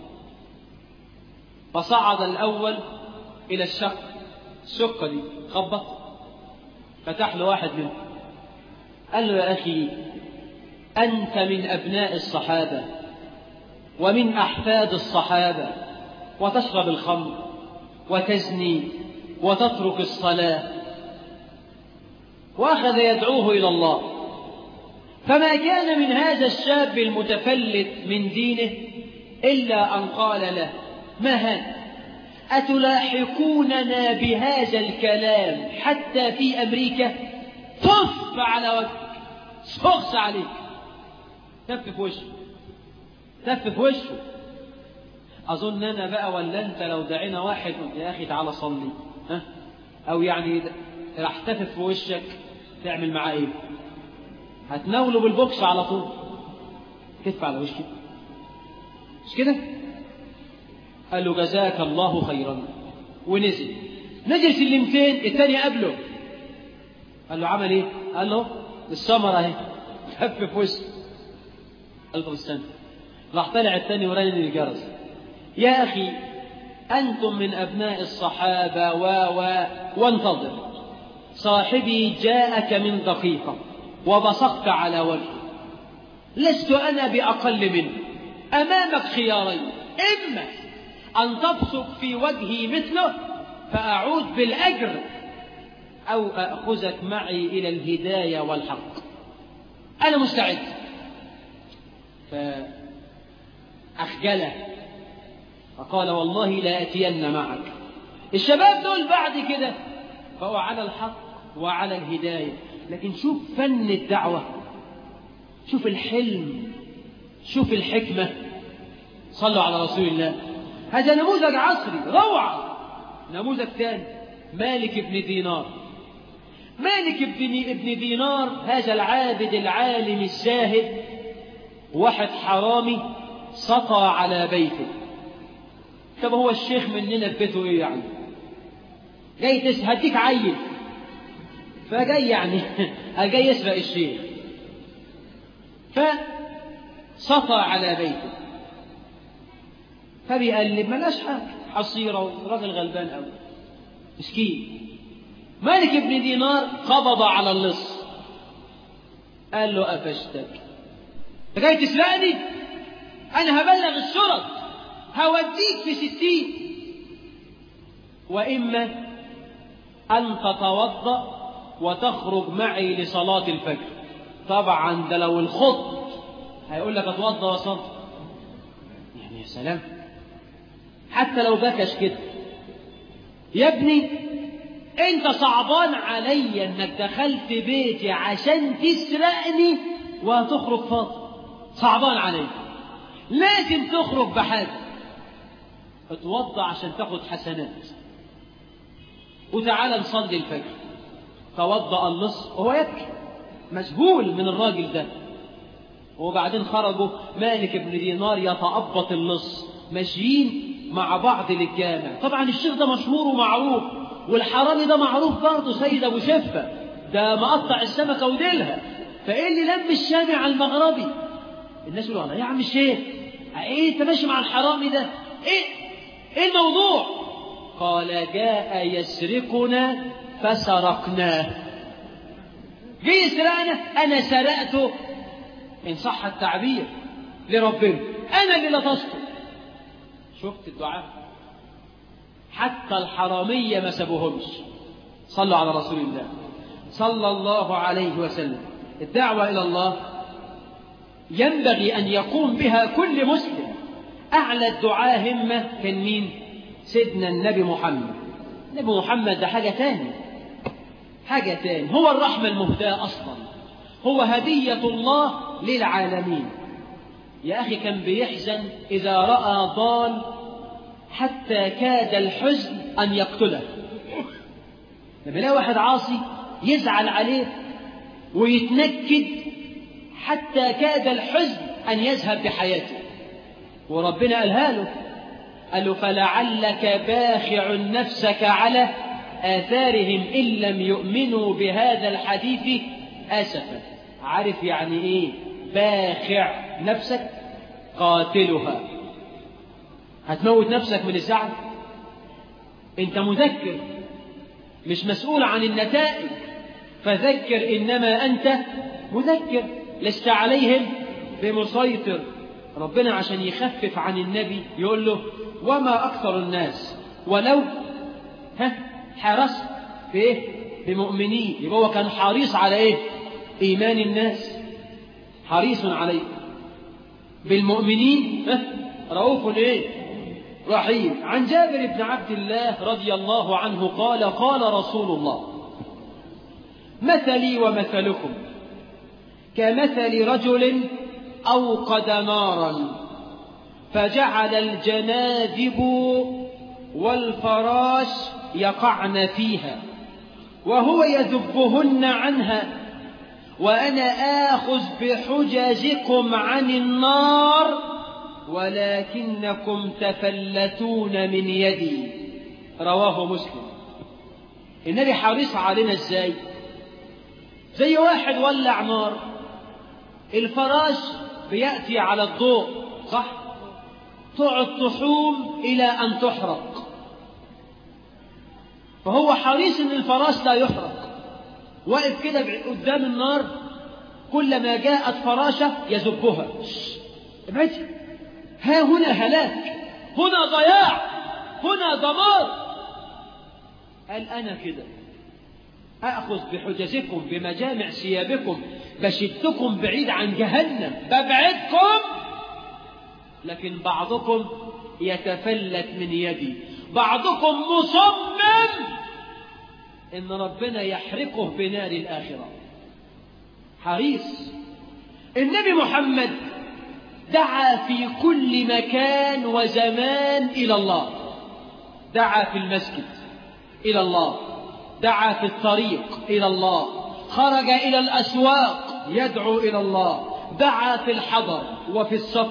فصعد الأول إلى الشق، الشقة دي خبط، فتح له واحد منهم قال له يا أخي أنت من أبناء الصحابة ومن أحفاد الصحابة وتشرب الخمر وتزني وتترك الصلاة. وأخذ يدعوه إلى الله. فما كان من هذا الشاب المتفلت من دينه إلا أن قال له ما هذا؟ أتلاحقوننا بهذا الكلام حتى في أمريكا؟ طف على وجهك، شخص عليك، تف في وشه، تف في وشه. أظن أنا بقى ولا أنت لو دعينا واحد يا أخي تعالى صلي، ها؟ أو يعني راح تف في وشك تعمل معاه إيه؟ هتناوله بالبوكس على طول، تف على وشك، مش كده؟ قال له جزاك الله خيرا، ونزل نزل سلمتين، الثاني قبله قال له عمل ايه؟ قال له السمرة اهي، تف في وشه. قال له استنى، راح طلع الثاني ورن الجرس. يا أخي أنتم من أبناء الصحابة و و وانتظر، صاحبي جاءك من دقيقة وبصقت على وجهه، لست أنا بأقل منه، أمامك خيارين، إما أن تبصق في وجهي مثله فأعود بالأجر، أو أأخذك معي إلى الهداية والحق. أنا مستعد. فأخجله فقال والله لا أتين معك. الشباب دول بعد كده فهو على الحق وعلى الهداية. لكن شوف فن الدعوة، شوف الحلم، شوف الحكمة. صلوا على رسول الله. هذا نموذج عصري روعة. نموذج ثاني مالك بن دينار. مالك بن دينار هذا العابد العالم الزاهد، واحد حرامي سطى على بيته. طب هو الشيخ مننا في بيته ايه يعني؟ جاي تهديك عيل، فجاي يعني جاي يسرق الشيخ، فسطى على بيته، فبيقلب ملاش حاجة، حصيرة وراجل غلبان قوي مسكين. مالك بن دينار قبض على اللص، قال له قفشتك، انت جاي تسرقني؟ انا هبلغ الشرط، هوديك في ستين، واما ان تتوضا وتخرج معي لصلاه الفجر. طبعا ده لو الخط هيقول لك اتوضا وصلي، يعني يا سلام، حتى لو بكش كده. يا ابني انت صعبان عليا انك دخلت بيتي عشان تسرقني وهتخرج فاضي، صعبان عليا، لازم تخرج بحاجه، اتوضى عشان تاخد حسنات وتعالى نصلي الفجر. توضأ اللص وهو يبكي، مذهول من الراجل ده. وبعدين خرجوا مالك بن دينار يتأبط اللص، ماشيين مع بعض للجامع. طبعا الشيخ ده مشهور ومعروف، والحرامي ده معروف برضه، سيد ابو شفه ده مقطع السمكه وديلها، فايه اللي لم الشامع المغربي؟ الناس يقولوا يا عم الشيخ ايه انت ماشي مع الحرامي ده؟ ايه ايه الموضوع؟ قال جاء يسرقنا فسرقناه. جه يسرقنا، انا سرقته ان صح التعبير لربنا، انا اللي لطشته. شفت الدعاء؟ حتى الحرامية ما سابوهمش. صلوا على رسول الله صلى الله عليه وسلم. الدعوة إلى الله ينبغي أن يقوم بها كل مسلم. أعلى الدعاء همة كان مين؟ سيدنا النبي محمد. النبي محمد ده حاجة تاني، حاجة تاني، هو الرحمة المهداة أصلا، هو هدية الله للعالمين. يا أخي كان بيحزن إذا رأى ضال حتى كاد الحزن أن يقتله. لما يلاقي واحد عاصي يزعل عليه ويتنكد حتى كاد الحزن أن يذهب بحياته، وربنا قالها له، قال له فلعلك باخع نفسك على آثارهم إن لم يؤمنوا بهذا الحديث أسفا. عارف يعني إيه باخع نفسك؟ قاتلها. هتموت نفسك من الزعل؟ انت مذكر مش مسؤول عن النتائج، فذكر انما انت مذكر لست عليهم بمسيطر. ربنا عشان يخفف عن النبي يقول له وما اكثر الناس ولو ها حرصت بايه بمؤمنين. يبقى هو كان حريص على ايه؟ ايمان الناس، حريص عليه بالمؤمنين رؤوف ايه رحيم. عن جابر بن عبد الله رضي الله عنه قال قال رسول الله مثلي ومثلكم كمثل رجل أوقد نارا فجعل الجنادب والفراش يقعن فيها وهو يذبهن عنها، وأنا آخذ بحجزكم عن النار ولكنكم تفلتون من يدي. رواه مسلم. النبي حريص علينا ازاي؟ زي واحد ولع نار، الفراش بيأتي على الضوء صح؟ تقعد تحوم إلى أن تحرق، فهو حريص ان الفراش لا يحرق، واقف كده قدام النار، كلما جاءت فراشة يذبها، ابعدي، ها هنا هلاك، هنا ضياع، هنا دمار. قال أنا كده أأخذ بحجزكم بمجامع ثيابكم، بشدكم بعيد عن جهنم، ببعدكم، لكن بعضكم يتفلت من يدي، بعضكم مصمم إن ربنا يحرقه بنار الآخرة. حريص. النبي محمد دعا في كل مكان وزمان إلى الله. دعا في المسجد إلى الله، دعا في الطريق إلى الله، خرج إلى الأسواق يدعو إلى الله، دعا في الحضر وفي السفر،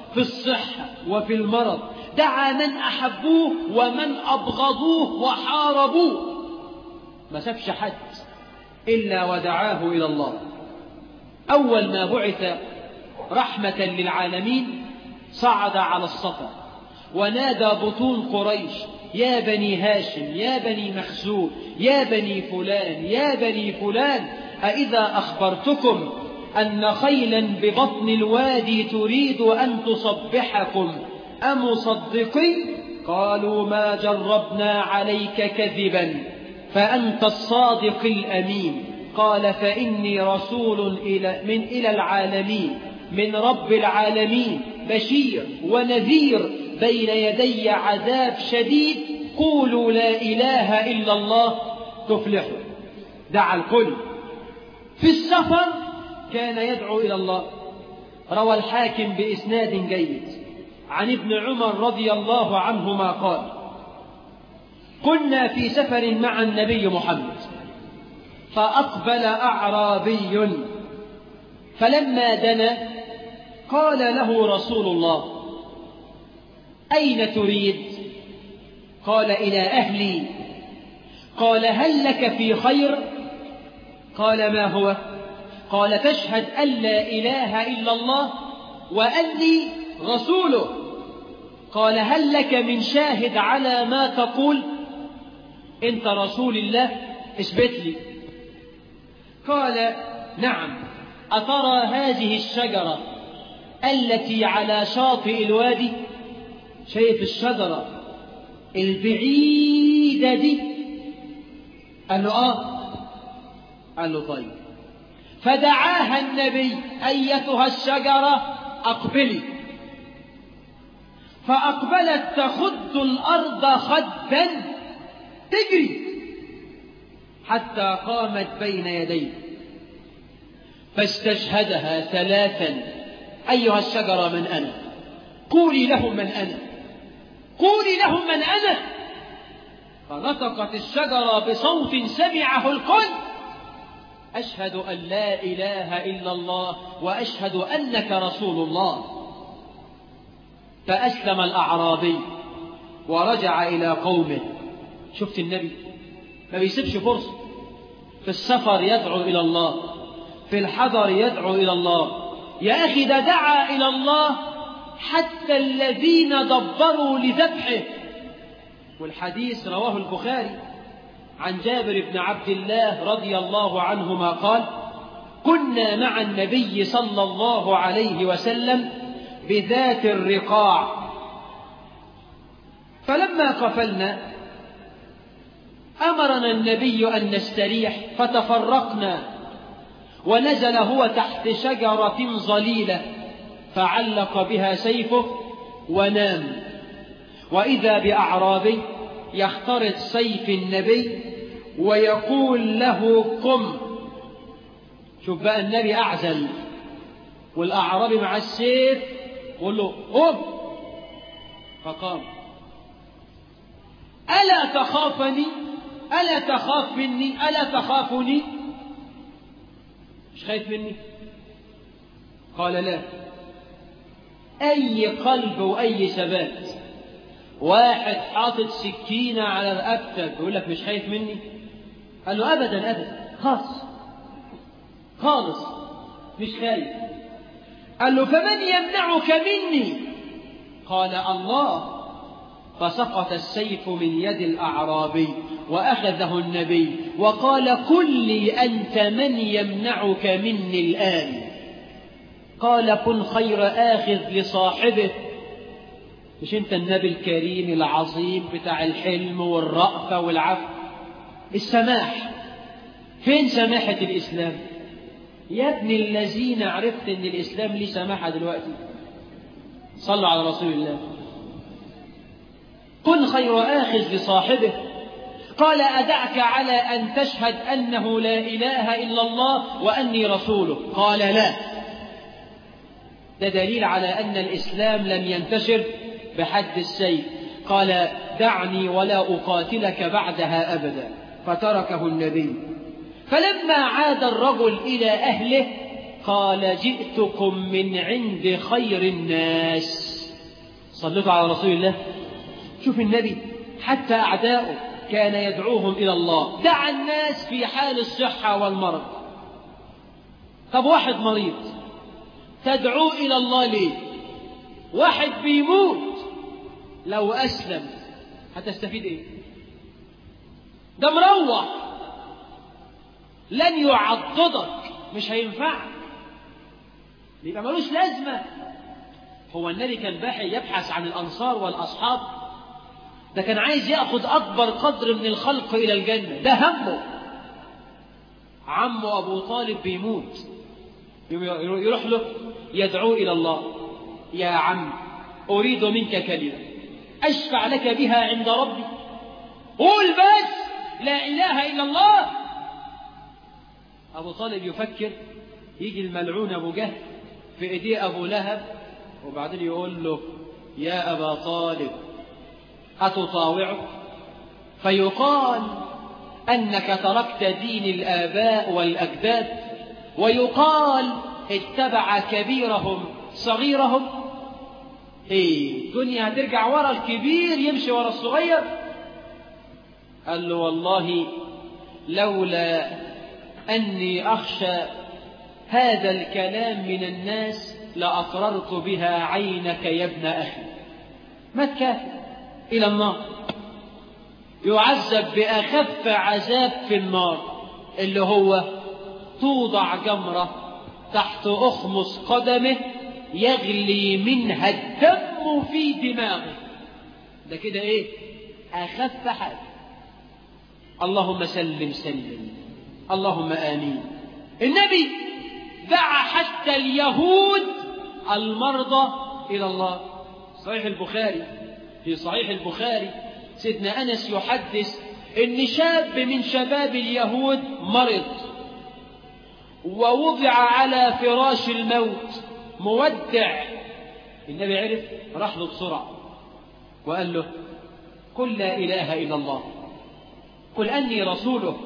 في الصحة وفي المرض، دعا من أحبوه ومن أبغضوه وحاربوه، ما سابش حد إلا ودعاه إلى الله. أول ما بعث رحمة للعالمين صعد على الصفا ونادى بطون قريش: يا بني هاشم، يا بني مخزوم، يا بني فلان، يا بني فلان، أإذا أخبرتكم أن خيلا ببطن الوادي تريد أن تصبحكم أمصدقي؟ قالوا: ما جربنا عليك كذبا، فأنت الصادق الأمين. قال: فإني رسول إلى من إلى العالمين من رب العالمين، بشير ونذير بين يدي عذاب شديد، قولوا لا إله إلا الله تفلحوا. دعا الكل. في السفر كان يدعو إلى الله. روى الحاكم بإسناد جيد عن ابن عمر رضي الله عنهما قال: كنا في سفر مع النبي محمد، فأقبل أعرابي، فلما دنا قال له رسول الله: أين تريد؟ قال: إلى أهلي. قال: هل لك في خير؟ قال: ما هو؟ قال: تشهد أن لا إله إلا الله وأني رسوله. قال: هل لك من شاهد على ما تقول؟ أنت رسول الله، اثبت لي. قال: نعم. أترى هذه الشجرة التي على شاطئ الوادي؟ شايف الشجرة البعيدة دي؟ قال له: آه. قال له: طيب. فدعاها النبي: أيتها الشجرة أقبلي. فأقبلت تخد الأرض خدا تجري حتى قامت بين يديه، فاستشهدها ثلاثا: أيها الشجرة من أنا؟ قولي لهم من أنا، قولي لهم من أنا. فنطقت الشجرة بصوت سمعه الكل: أشهد أن لا إله إلا الله وأشهد أنك رسول الله. فأسلم الأعرابي ورجع إلى قومه. شفت النبي ما بيسيبش فرصة، في السفر يدعو إلى الله، في الحضر يدعو إلى الله. يا أخي ده دعا إلى الله حتى الذين دبروا لذبحه. والحديث رواه البخاري عن جابر بن عبد الله رضي الله عنهما قال: كنا مع النبي صلى الله عليه وسلم بذات الرقاع، فلما قفلنا أمرنا النبي أن نستريح، فتفرقنا، ونزل هو تحت شجرة ظليلة فعلق بها سيفه ونام. وإذا بأعرابي يخترط سيف النبي ويقول له: قم. شوف بقى النبي أعزل والأعرابي مع السيف، قل له: قم. فقام. ألا تخافني؟ ألا تخاف مني؟ ألا تخافني؟ مش خايف مني؟ قال: لا. أي قلب وأي ثبات. واحد حاطط سكينة على رقبتك يقول لك مش خايف مني؟ قال له: أبدا أبدا، خالص خالص مش خايف. قال له: فمن يمنعك مني؟ قال: الله. فسقط السيف من يد الأعرابي وأخذه النبي وقال: قل لي أنت من يمنعك مني الآن؟ قال: كن خير آخذ لصاحبه. مش أنت النبي الكريم العظيم بتاع الحلم والرأفة والعفو؟ السماح. فين سماحة الإسلام؟ يا ابن الذين عرفت أن الإسلام ليه سماحة دلوقتي؟ صلوا على رسول الله. كن خير آخذ لصاحبه. قال: أدعك على أن تشهد أنه لا إله إلا الله وأني رسوله؟ قال: لا. ده دليل على أن الإسلام لم ينتشر بحد السيف. قال: دعني ولا أقاتلك بعدها أبدا. فتركه النبي. فلما عاد الرجل إلى أهله قال جئتكم من عند خير الناس. صلوا على رسول الله. شوف النبي حتى أعداؤه كان يدعوهم إلى الله، دعا الناس في حال الصحة والمرض. طب واحد مريض تدعوه إلى الله ليه؟ واحد بيموت لو أسلم هتستفيد إيه؟ ده مروح لن يعضدك، مش هينفعك، يبقى ملوش لازمة. هو النبي كان باحث يبحث عن الأنصار والأصحاب؟ ده كان عايز يأخذ أكبر قدر من الخلق إلى الجنة، ده همه. عمه أبو طالب بيموت، يروح له يدعو إلى الله: يا عم أريد منك كلمة أشفع لك بها عند ربي، قول بس لا إله إلا الله. أبو طالب يفكر، يجي الملعون أبو جهل في إيديه أبو لهب، وبعدين يقول له: يا أبا طالب أتطاوعه؟ فيقال أنك تركت دين الآباء والأجداد، ويقال اتبع كبيرهم صغيرهم. ايه الدنيا هترجع ورا الكبير يمشي ورا الصغير؟ قال له: والله لولا أني أخشى هذا الكلام من الناس لأقررت بها عينك يا ابن أخي. ما تكافئ إلى النار، يعذب بأخف عذاب في النار، اللي هو توضع جمرة تحت أخمص قدمه يغلي منها الدم في دماغه. ده كده إيه؟ أخف حاجة. اللهم سلم سلم، اللهم آمين. النبي دعا حتى اليهود المرضى إلى الله. صحيح البخاري، في صحيح البخاري سيدنا أنس يحدث إن شاب من شباب اليهود مرض ووضع على فراش الموت مودع. النبي عرف، راح له بسرعة وقال له: قل لا إله إلا الله، قل أني رسوله.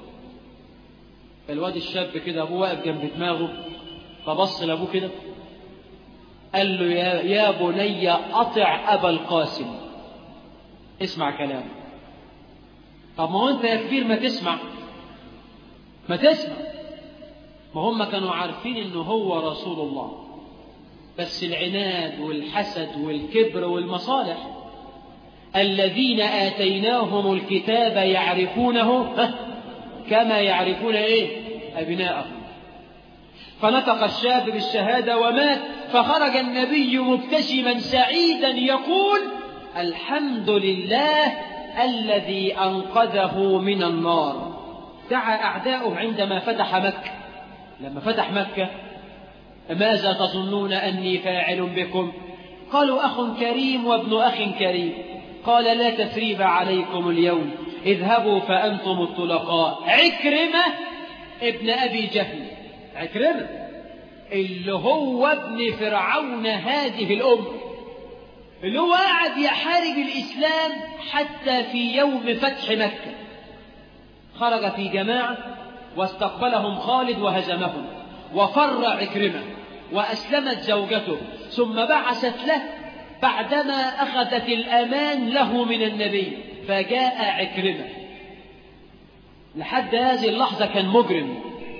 الواد الشاب كده أبوه واقف جنب دماغه، فبص لأبوه كده قال له: يا, يا بني أطع أبا القاسم، اسمع كلامه. طب ما هو أنت يا كبير ما تسمع، ما تسمع. ما هم كانوا عارفين إنه هو رسول الله، بس العناد والحسد والكبر والمصالح. الذين آتيناهم الكتاب يعرفونه كما يعرفون إيه؟ أبناءهم. فنطق الشاب بالشهادة ومات، فخرج النبي مبتسما سعيدا يقول: الحمد لله الذي أنقذه من النار. دعا أعداؤه عندما فتح مكة. لما فتح مكة: ماذا تظنون أني فاعل بكم؟ قالوا: أخ كريم وابن أخ كريم. قال: لا تثريب عليكم اليوم، اذهبوا فأنتم الطلقاء. عكرمة ابن أبي جهل، عكرمة اللي هو ابن فرعون هذه الأمة، اللي هو قاعد يحارب الإسلام حتى في يوم فتح مكة. خرج في جماعة واستقبلهم خالد وهزمهم، وفر عكرمة وأسلمت زوجته، ثم بعثت له بعدما أخذت الأمان له من النبي، فجاء عكرمة. لحد هذه اللحظة كان مجرم،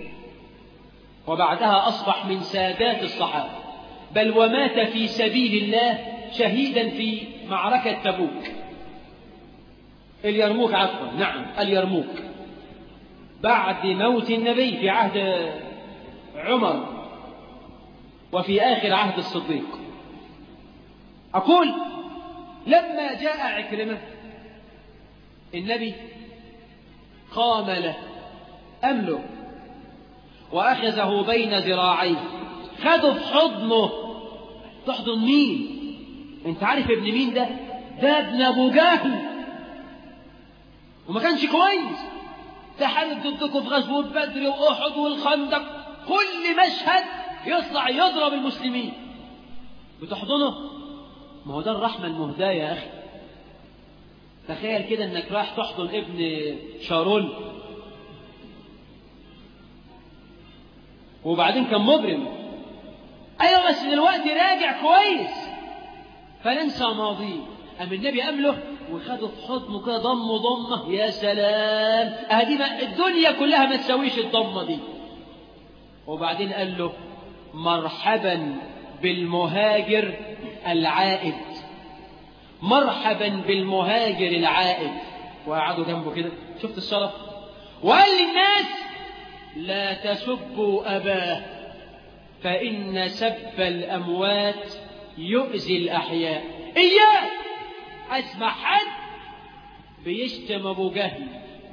وبعدها أصبح من سادات الصحابة، بل ومات في سبيل الله شهيدا في معركة تبوك، اليرموك عفوا نعم اليرموك، بعد موت النبي في عهد عمر وفي آخر عهد الصديق. أقول: لما جاء عكرمة النبي قام له أمله وأخذه بين ذراعيه، خده في حضنه. تحضن مين؟ انت عارف ابن مين ده؟ ده ابن أبو جهل، وما كانش كويس. ده حارب ضدكم في غزوة بدر وأحد والخندق، كل مشهد يطلع يضرب المسلمين، بتحضنه. ما هو ده الرحمة المهداة يا أخي. تخيل كده انك رايح تحضن ابن شارون، وبعدين كان مجرم. أيوة بس دلوقتي راجع كويس، فننسى ماضيه. أم النبي قام له وخده في حضنه كده، ضمه ضمه، يا سلام، أهدي الدنيا كلها ما تسويش الضمة دي. وبعدين قال له مرحبا بالمهاجر العائد، مرحبا بالمهاجر العائد. وقعدوا جنبه كده، شفت الشرف. وقال للناس لا تسبوا أباه فإن سب الأموات يؤذي الأحياء. إياك أسمع حد بيشتم أبو جهل،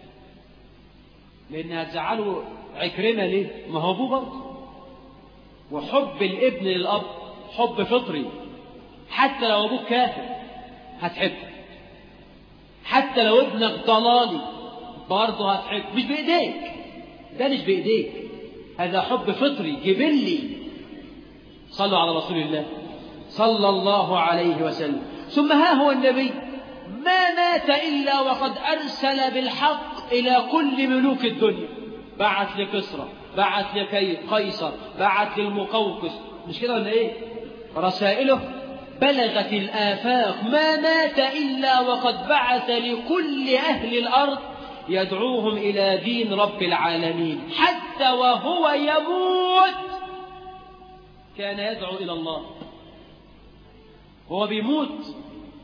لأن هتزعله عكرمة ليه؟ ما هو أبوه برضه. وحب الابن للأب حب فطري، حتى لو أبوك كافر هتحبه، حتى لو ابنك ضلالي برضه هتحبه. مش بإيديك، ده مش بإيديك، هذا حب فطري جبلي. صلوا على رسول الله صلى الله عليه وسلم. ثم ها هو النبي ما مات إلا وقد أرسل بالحق إلى كل ملوك الدنيا. بعت لكسرى، بعت لقيصر، بعت للمقوقس، مش كده ولا إيه؟ رسائله بلغت الآفاق. ما مات إلا وقد بعث لكل أهل الأرض يدعوهم إلى دين رب العالمين. حتى وهو يموت كان يدعو إلى الله. وهو بيموت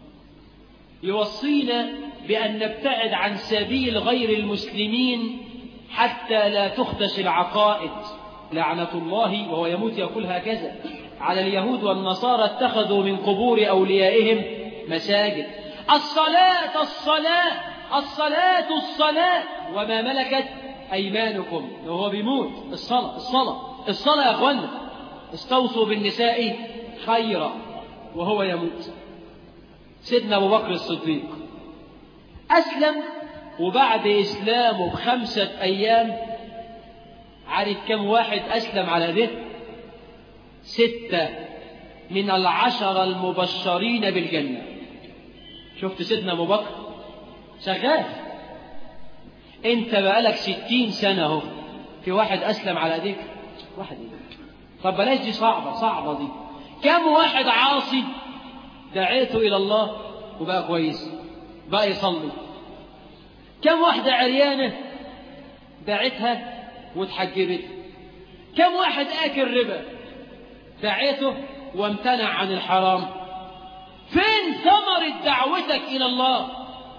يوصينا بأن نبتعد عن سبيل غير المسلمين حتى لا تخدش العقائد. لعنة الله وهو يموت يقول هكذا على اليهود والنصارى اتخذوا من قبور أوليائهم مساجد. الصلاة الصلاة الصلاة الصلاة وما ملكت أيمانكم. وهو بيموت الصلاة الصلاة الصلاة يا أخوانا. استوصوا بالنساء خيرا وهو يموت. سيدنا أبو بكر الصديق أسلم، وبعد إسلامه بخمسة أيام عارف كم واحد أسلم على ده؟ ستة من العشرة المبشرين بالجنة. شفت سيدنا أبو بكر شغال. أنت بقالك ستين سنة اهو في واحد أسلم على ديك واحد إيه؟ طب بلاش دي، صعبة صعبة دي. كم واحد عاصي دعيته إلى الله وبقى كويس بقى يصلي؟ كم واحدة عريانة دعيتها وتحجبت؟ كم واحد آكل ربا دعيته وامتنع عن الحرام؟ فين ثمرة دعوتك إلى الله؟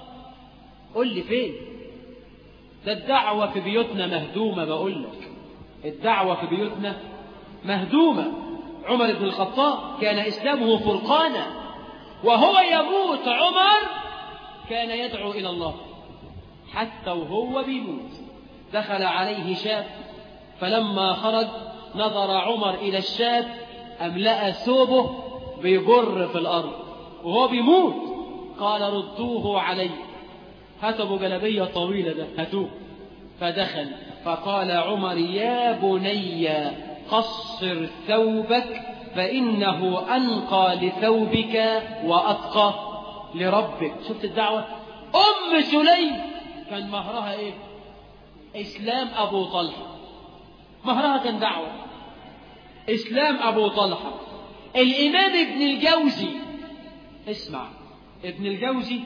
قل لي فين؟ ده الدعوة في بيوتنا مهدومة. بقول لك الدعوة في بيوتنا مهدومة. عمر بن الخطاب كان إسلامه فرقانا، وهو يموت عمر كان يدعو إلى الله. حتى وهو بيموت دخل عليه شاب، فلما خرج نظر عمر إلى الشاب أملأ ثوبه بيجر في الأرض وهو بيموت. قال ردوه علي، هاتوا أبو جلبية طويلة ده هاتوه. فدخل فقال عمر يا بني قصر ثوبك فإنه أنقى لثوبك وأتقى لربك. شفت الدعوة؟ أم سليم كان مهرها إيه؟ إسلام أبو طلحة. مهرها كان دعوة. إسلام أبو طلحة. الإمام ابن الجوزي، اسمع، ابن الجوزي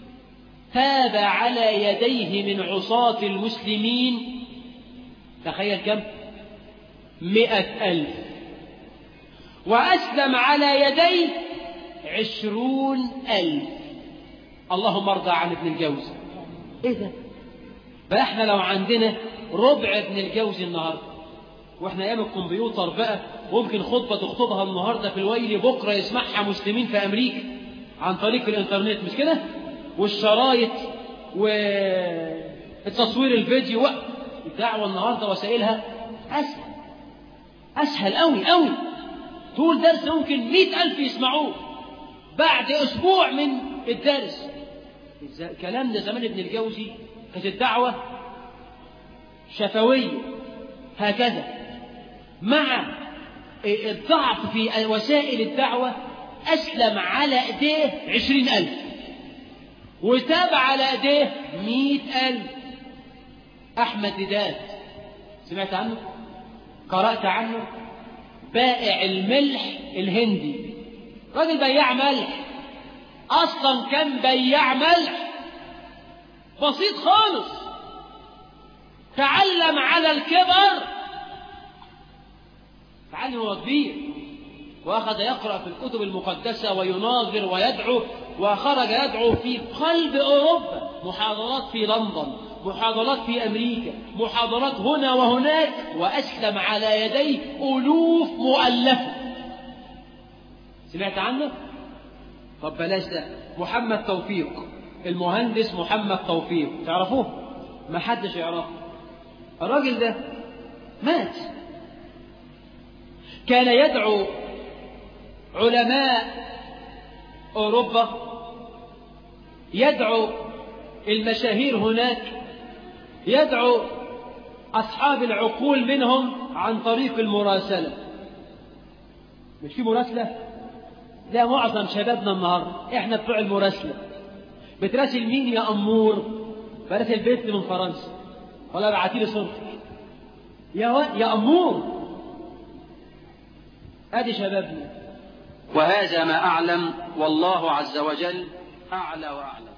تاب على يديه من عصاة المسلمين، تخيل كم؟ مئة ألف. وأسلم على يديه عشرون ألف. اللهم ارضى عن ابن الجوزي. ايه ده؟ بقى احنا لو عندنا ربع ابن الجوزي النهارده، واحنا ايام الكمبيوتر بقى ممكن خطبه تخطبها النهارده في الويل بكره يسمعها مسلمين في امريكا عن طريق الانترنت، مش كده؟ والشرايط والتصوير الفيديو. الدعوه النهارده وسائلها اسهل اسهل قوي قوي. طول درس ممكن مئة ألف يسمعوه بعد أسبوع من الدرس. الكلام ده زمان ابن الجوزي كانت الدعوة شفوية هكذا، مع الضعف في وسائل الدعوة أسلم على أيديه عشرين ألف وتاب على أيديه مئة ألف. أحمد ديدات سمعت عنه؟ قرأت عنه؟ بائع الملح الهندي، راجل بياع ملح، أصلا كان بياع ملح بسيط خالص، تعلم على الكبر، تعلم هو كبير، وأخذ يقرأ في الكتب المقدسة ويناظر ويدعو، وخرج يدعو في قلب أوروبا، محاضرات في لندن، محاضرات في أمريكا، محاضرات هنا وهناك، وأسلم على يديه ألوف مؤلفة. سمعت عنه؟ طب بلاش ده. محمد توفيق، المهندس محمد توفيق، تعرفوه؟ ما حدش يعرفه. الراجل ده مات، كان يدعو علماء أوروبا، يدعو المشاهير هناك، يدعو أصحاب العقول منهم عن طريق المراسلة. مش في مراسلة؟ لا، معظم شبابنا النهاردة احنا بتوع المراسلة. بتراسل مين يا أمور؟ براسل بنت من فرنسا، ولا بعتيلي صورتك يا و... يا أمور. ادي شبابنا. وهذا ما أعلم، والله عز وجل أعلى وأعلم.